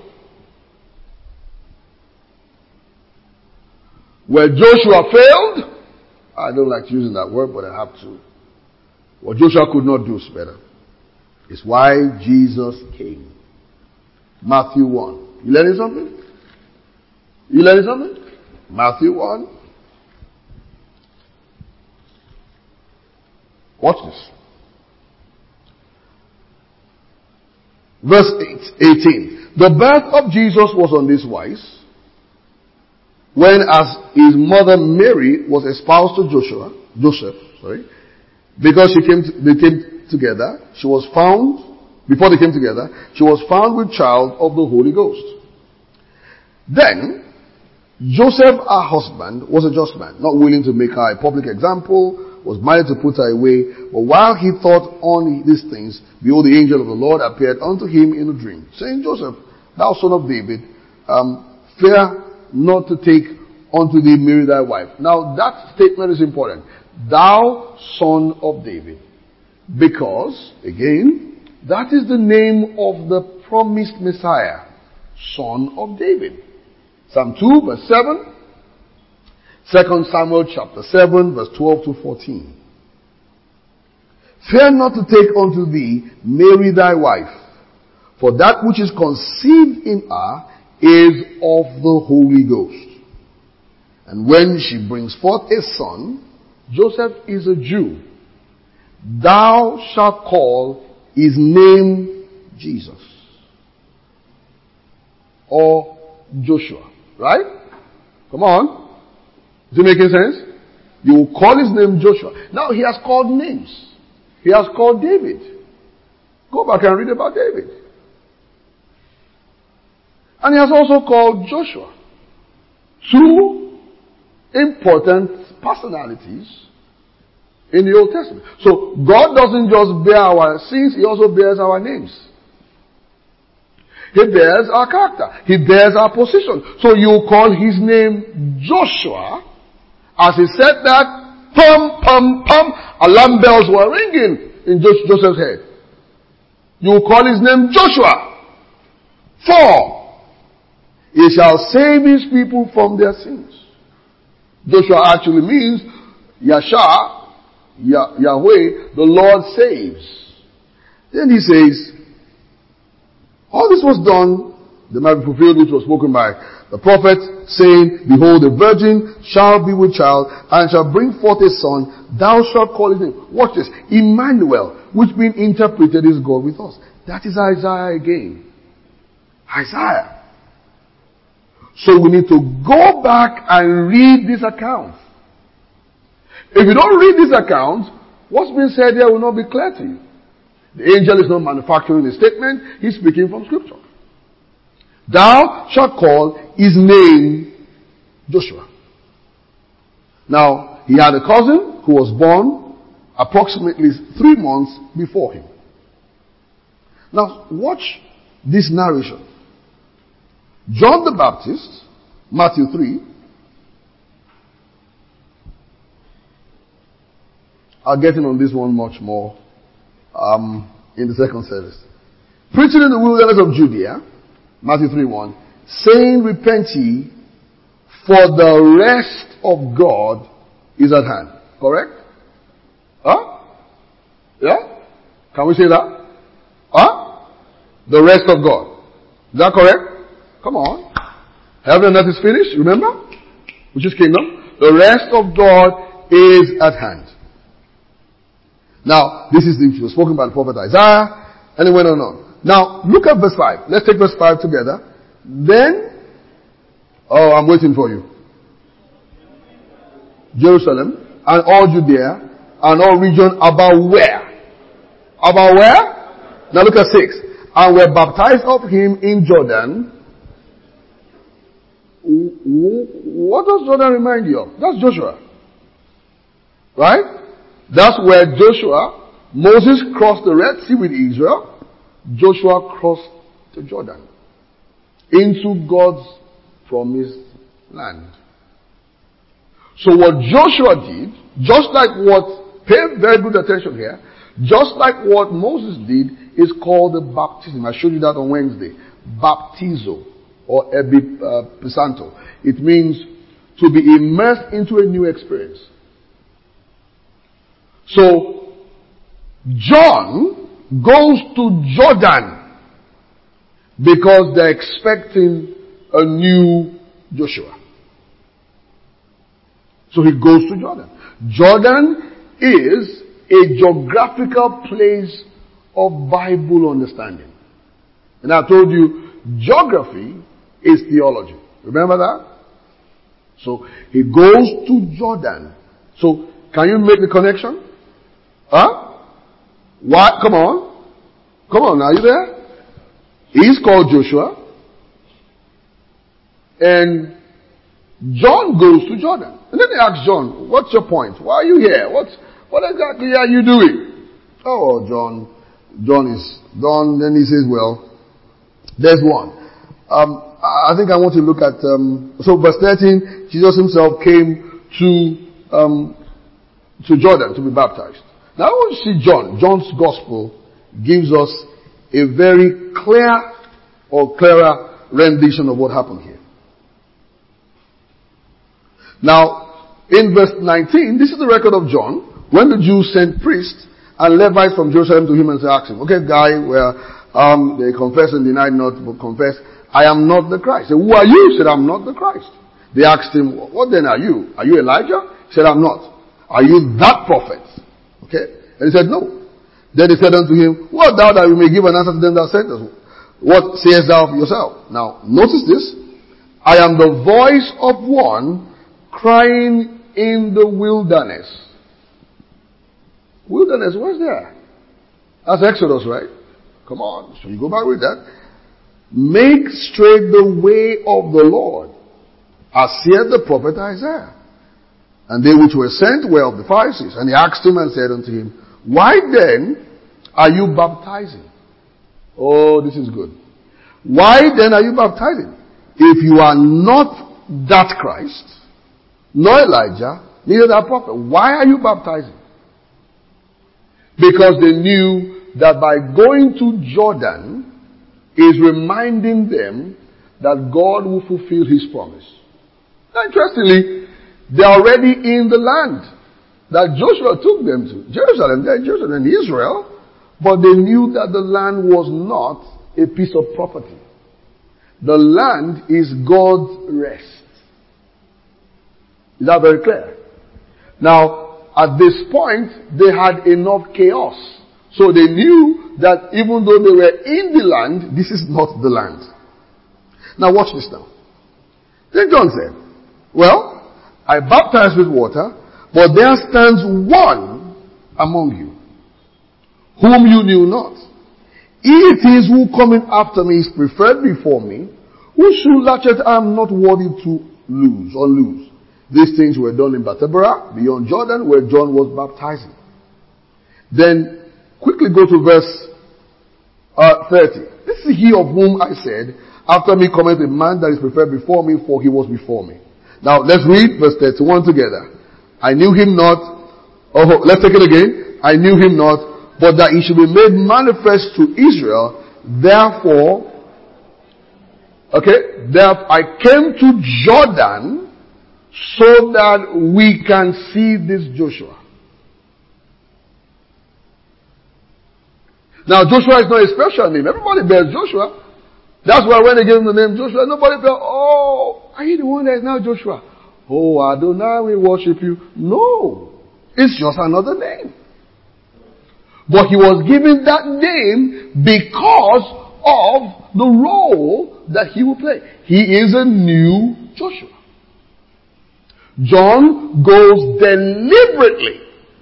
Where Joshua failed, I don't like using that word, but I have to. What Joshua could not do is better. It's why Jesus came. Matthew 1. You learning something? You learning something? Matthew 1. Watch this. Verse 18. The birth of Jesus was on this wise. When as his mother Mary was espoused to Joseph, because they came together, before they came together, she was found with child of the Holy Ghost. Then, Joseph, her husband, was a just man, not willing to make her a public example, was minded to put her away. But while he thought on these things, behold, the angel of the Lord appeared unto him in a dream, saying, Joseph, thou son of David, fear not to take unto thee Mary thy wife. Now that statement is important. Thou son of David. Because, again, that is the name of the promised Messiah, son of David. Psalm 2 verse 7. 2 Samuel chapter 7 verse 12 to 14. Fear not to take unto thee Mary thy wife, for that which is conceived in her is of the Holy Ghost. And when she brings forth a son, Joseph is a Jew. Thou shalt call his name Jesus. Or Joshua. Right? Come on. Is it making sense? You will call his name Joshua. Now he has called names. He has called David. Go back and read about David. And he has also called Joshua. Two important personalities in the Old Testament. So God doesn't just bear our sins, he also bears our names. He bears our character. He bears our position. So you call his name Joshua. As he said that, pum, pum, pum, alarm bells were ringing in Joseph's head. You call his name Joshua. For he shall save his people from their sins. Joshua actually means Yahshua, Yahweh, the Lord saves. Then he says, all this was done, that might be fulfilled, which was spoken by the prophet, saying, behold, a virgin shall be with child, and shall bring forth a son, thou shalt call his name. Watch this. Emmanuel, which being interpreted is God with us. That is Isaiah again. Isaiah. So we need to go back and read this account. If you don't read this account, what's being said here will not be clear to you. The angel is not manufacturing a statement, he's speaking from scripture. Thou shalt call his name Joshua. Now, he had a cousin who was born approximately 3 months before him. Now, watch this narration. John the Baptist, Matthew 3. I'll get in on this one much more in the second service. Preaching in the wilderness of Judea, Matthew 3:1, saying, repent ye, for the rest of God is at hand. Correct? Huh? Yeah? Can we say that? Huh? The rest of God. Is that correct? Come on. Heaven and earth is finished, remember? Which is kingdom. The rest of God is at hand. Now, this is the spoken by the prophet Isaiah, and it went on. Now, look at verse 5. Let's take verse 5 together. Then, I'm waiting for you. Jerusalem, and all Judea, and all region about where? About where? Now look at 6. And were baptized of him in Jordan. What does Jordan remind you of? That's Joshua. Right? That's where Moses crossed the Red Sea with Israel. Joshua crossed the Jordan into God's promised land. So what Joshua did, just like what, pay very good attention here, just like what Moses did, is called the baptism. I showed you that on Wednesday. Baptizo or ebipisanto. It means to be immersed into a new experience. So, John goes to Jordan because they're expecting a new Joshua. So he goes to Jordan. Jordan is a geographical place of Bible understanding. And I told you, geography is theology. Remember that? So he goes to Jordan. So can you make the connection? Huh? Why? Come on. Come on, are you there? He's called Joshua. And John goes to Jordan. And then they ask John, what's your point? Why are you here? What exactly are you doing? Oh, John is done. Then he says, well, there's one. I think I want to look at, so verse 13, Jesus himself came to Jordan to be baptized. Now I want to see John. John's gospel gives us a very clearer rendition of what happened here. Now, in verse 19, this is the record of John, when the Jews sent priests and Levites from Jerusalem to him and asked him, okay, guy, where they confessed and denied not, but confessed, I am not the Christ. He said, who are you? He said, I'm not the Christ. They asked him, what then are you? Are you Elijah? He said, I'm not. Are you that prophet? Okay? And he said, no. Then they said unto him, who art thou that we may give an answer to them that sent us? What sayest thou of yourself? Now, notice this. I am the voice of one crying in the wilderness. Wilderness, where's there? That's Exodus, right? Come on. So you go back with that. Make straight the way of the Lord, as said the prophet Isaiah. And they which were sent were of the Pharisees. And he asked him and said unto him, why then are you baptizing? Oh, this is good. Why then are you baptizing? If you are not that Christ, nor Elijah, neither that prophet, why are you baptizing? Because they knew that by going to Jordan is reminding them that God will fulfill his promise. Now, interestingly, they're already in the land that Joshua took them to. Jerusalem, they're in Jerusalem, in Israel, but they knew that the land was not a piece of property. The land is God's rest. Is that very clear? Now, at this point, they had enough chaos. So they knew that even though they were in the land, this is not the land. Now watch this now. Then John said, well, I baptize with water, but there stands one among you, whom you knew not. He it is who coming after me is preferred before me, whose shoe latchet I am not worthy to loose. These things were done in Bethabara, beyond Jordan, where John was baptizing. Then, quickly go to verse 30. This is he of whom I said, after me cometh a man that is preferred before me, for he was before me. Now, let's read verse 31 together. I knew him not. Oh, let's take it again. I knew him not, but that he should be made manifest to Israel. Therefore, I came to Jordan so that we can see this Joshua. Now, Joshua is not a special name. Everybody bears Joshua. That's why when they gave him the name Joshua, nobody felt, oh, are you the one that is now Joshua? Oh, Adonai, we worship you. No. It's just another name. But he was given that name because of the role that he will play. He is a new Joshua. John goes deliberately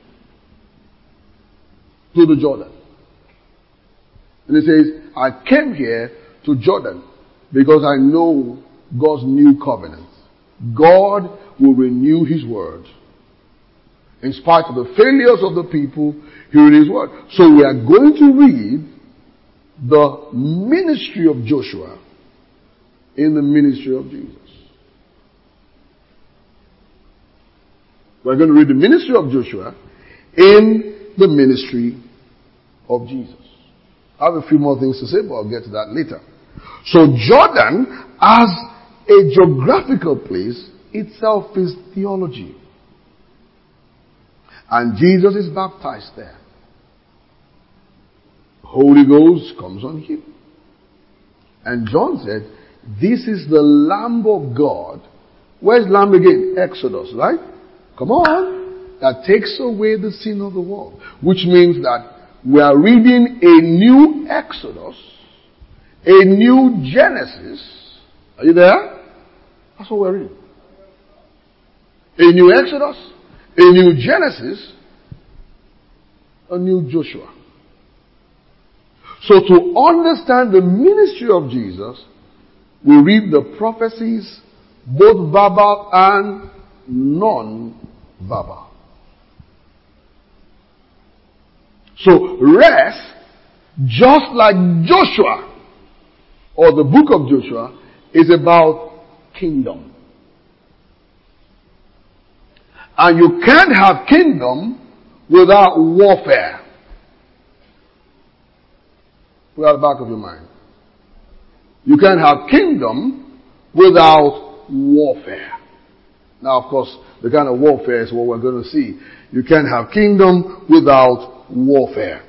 to the Jordan. And he says, I came here to Jordan because I know God's new covenant. God will renew his word. In spite of the failures of the people, he will renew his word. So we are going to read the ministry of Joshua in the ministry of Jesus. We're going to read the ministry of Joshua in the ministry of Jesus. I have a few more things to say, but I'll get to that later. So Jordan, as a geographical place, itself is theology. And Jesus is baptized there. Holy Ghost comes on him. And John said, this is the Lamb of God. Where's Lamb again? Exodus, right? Come on. That takes away the sin of the world. Which means that we are reading a new Exodus, a new Genesis. Are you there? That's what we're reading. A new Exodus, a new Genesis, a new Joshua. So to understand the ministry of Jesus, we read the prophecies, both verbal and non-verbal. So rest, just like Joshua, or the book of Joshua, is about kingdom. And you can't have kingdom without warfare. Put that at the back of your mind. You can't have kingdom without warfare. Now, of course, the kind of warfare is what we're going to see. You can't have kingdom without warfare.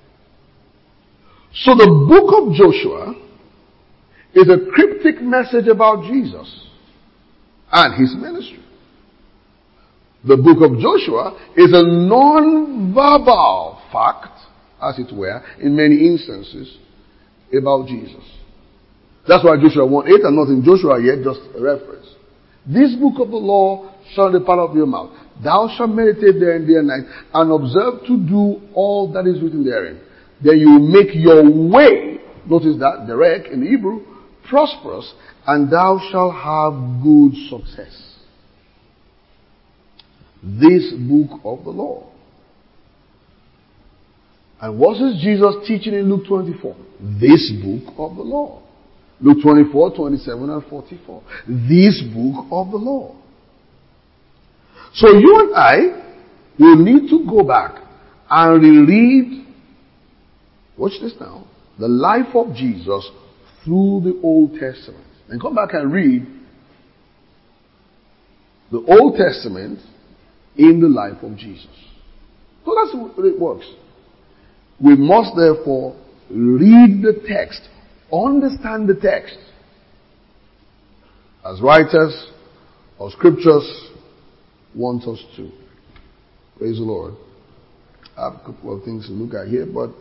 So the book of Joshua is a cryptic message about Jesus and his ministry. The book of Joshua is a non-verbal fact, as it were, in many instances, about Jesus. That's why Joshua 1:8 and not in Joshua yet, just a reference. This book of the law shall be part of your mouth. Thou shalt meditate therein day and night, and observe to do all that is written therein. Then you will make your way, notice that, direct in Hebrew, prosperous, and thou shalt have good success. This book of the law. And what is Jesus teaching in Luke 24? This book of the law. Luke 24, 27 and 44. This book of the law. So you and I will need to go back and reread, watch this now, the life of Jesus through the Old Testament. And come back and read the Old Testament in the life of Jesus. So that's what it works. We must therefore read the text, understand the text, as writers or scriptures want us to. Praise the Lord. I have a couple of things to look at here, but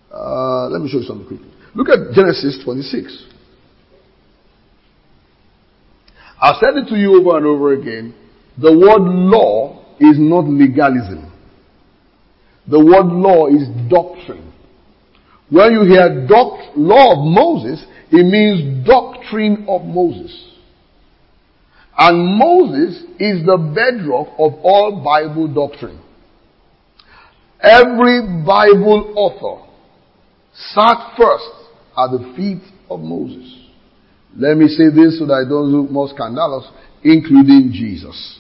let me show you something quickly. Look at Genesis 26. I've said it to you over and over again. The word law is not legalism. The word law is doctrine. When you hear law of Moses, it means doctrine of Moses. And Moses is the bedrock of all Bible doctrine. Every Bible author sat first at the feet of Moses. Let me say this so that I don't look more scandalous, including Jesus.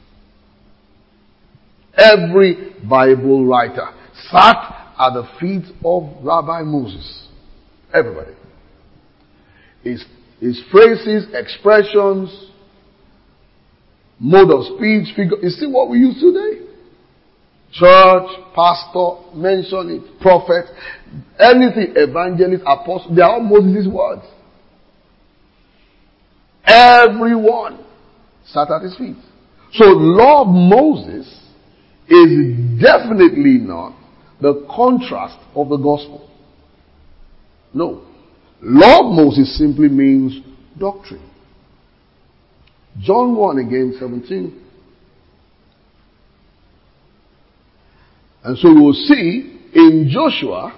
Every Bible writer sat at the feet of Rabbi Moses. Everybody. His phrases, expressions, mode of speech, figure. You see what we use today? Church, pastor, mention it, prophet, anything, evangelist, apostle, they are all Moses' words. Everyone sat at his feet. So law of Moses is definitely not the contrast of the gospel. No. Law of Moses simply means doctrine. John 1 again, 17. And so we will see in Joshua,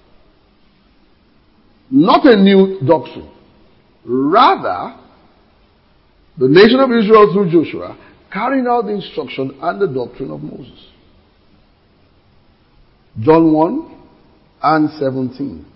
not a new doctrine. Rather, the nation of Israel through Joshua carrying out the instruction and the doctrine of Moses. John 1 and 17.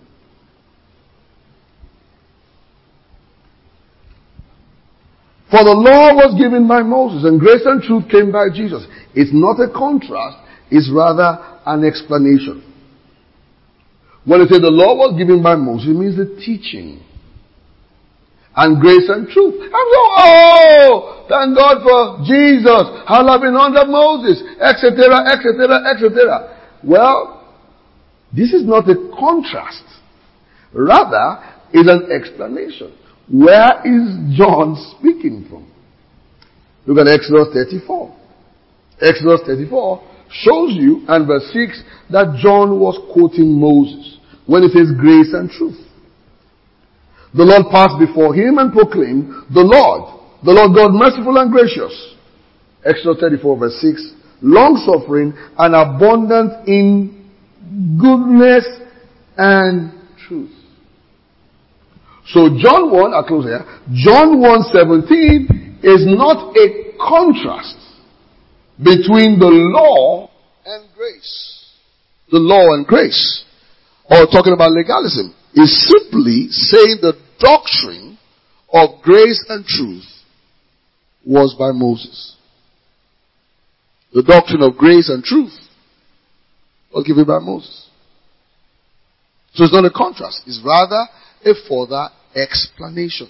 For the law was given by Moses, and grace and truth came by Jesus. It's not a contrast, it's rather an explanation. When it says the law was given by Moses, it means the teaching. And grace and truth. And so, thank God for Jesus. How I've been under Moses, etc., etc., etc. Well, this is not a contrast. Rather, it's an explanation. Where is John speaking from? Look at Exodus 34. Exodus 34 shows you, and verse 6, that John was quoting Moses when it says grace and truth. The Lord passed before him and proclaimed, the Lord God merciful and gracious. Exodus 34 verse 6, long-suffering and abundant in goodness and truth. So John 1, I'll close here. John 1:17 is not a contrast between the law and grace. The law and grace. Or talking about legalism. Is simply saying the doctrine of grace and truth was by Moses. The doctrine of grace and truth was given by Moses. So it's not a contrast. It's rather a further explanation.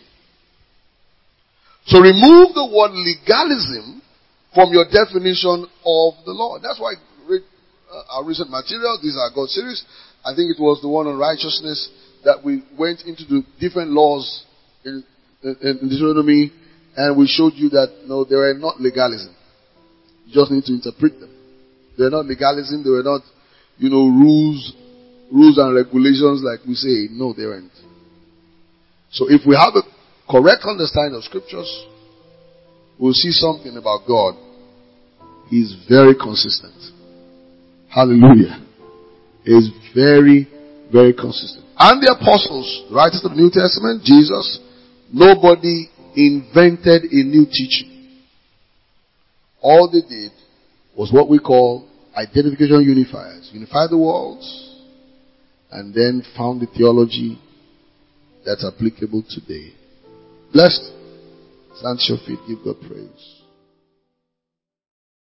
So remove the word legalism from your definition of the law. That's why our recent material, these are God's series. I think it was the one on righteousness that we went into the different laws in Deuteronomy, and we showed you that no, they were not legalism. You just need to interpret them. They were not legalism. They were not, rules and regulations like we say. No, they weren't. So if we have a correct understanding of scriptures, we'll see something about God. He's very consistent. Hallelujah. He's very, very consistent. And the apostles, writers of the New Testament, Jesus, nobody invented a new teaching. All they did was what we call identification unifiers. Unify the worlds and then found the theology that's applicable today. Blessed. Stand to your feet, give God praise.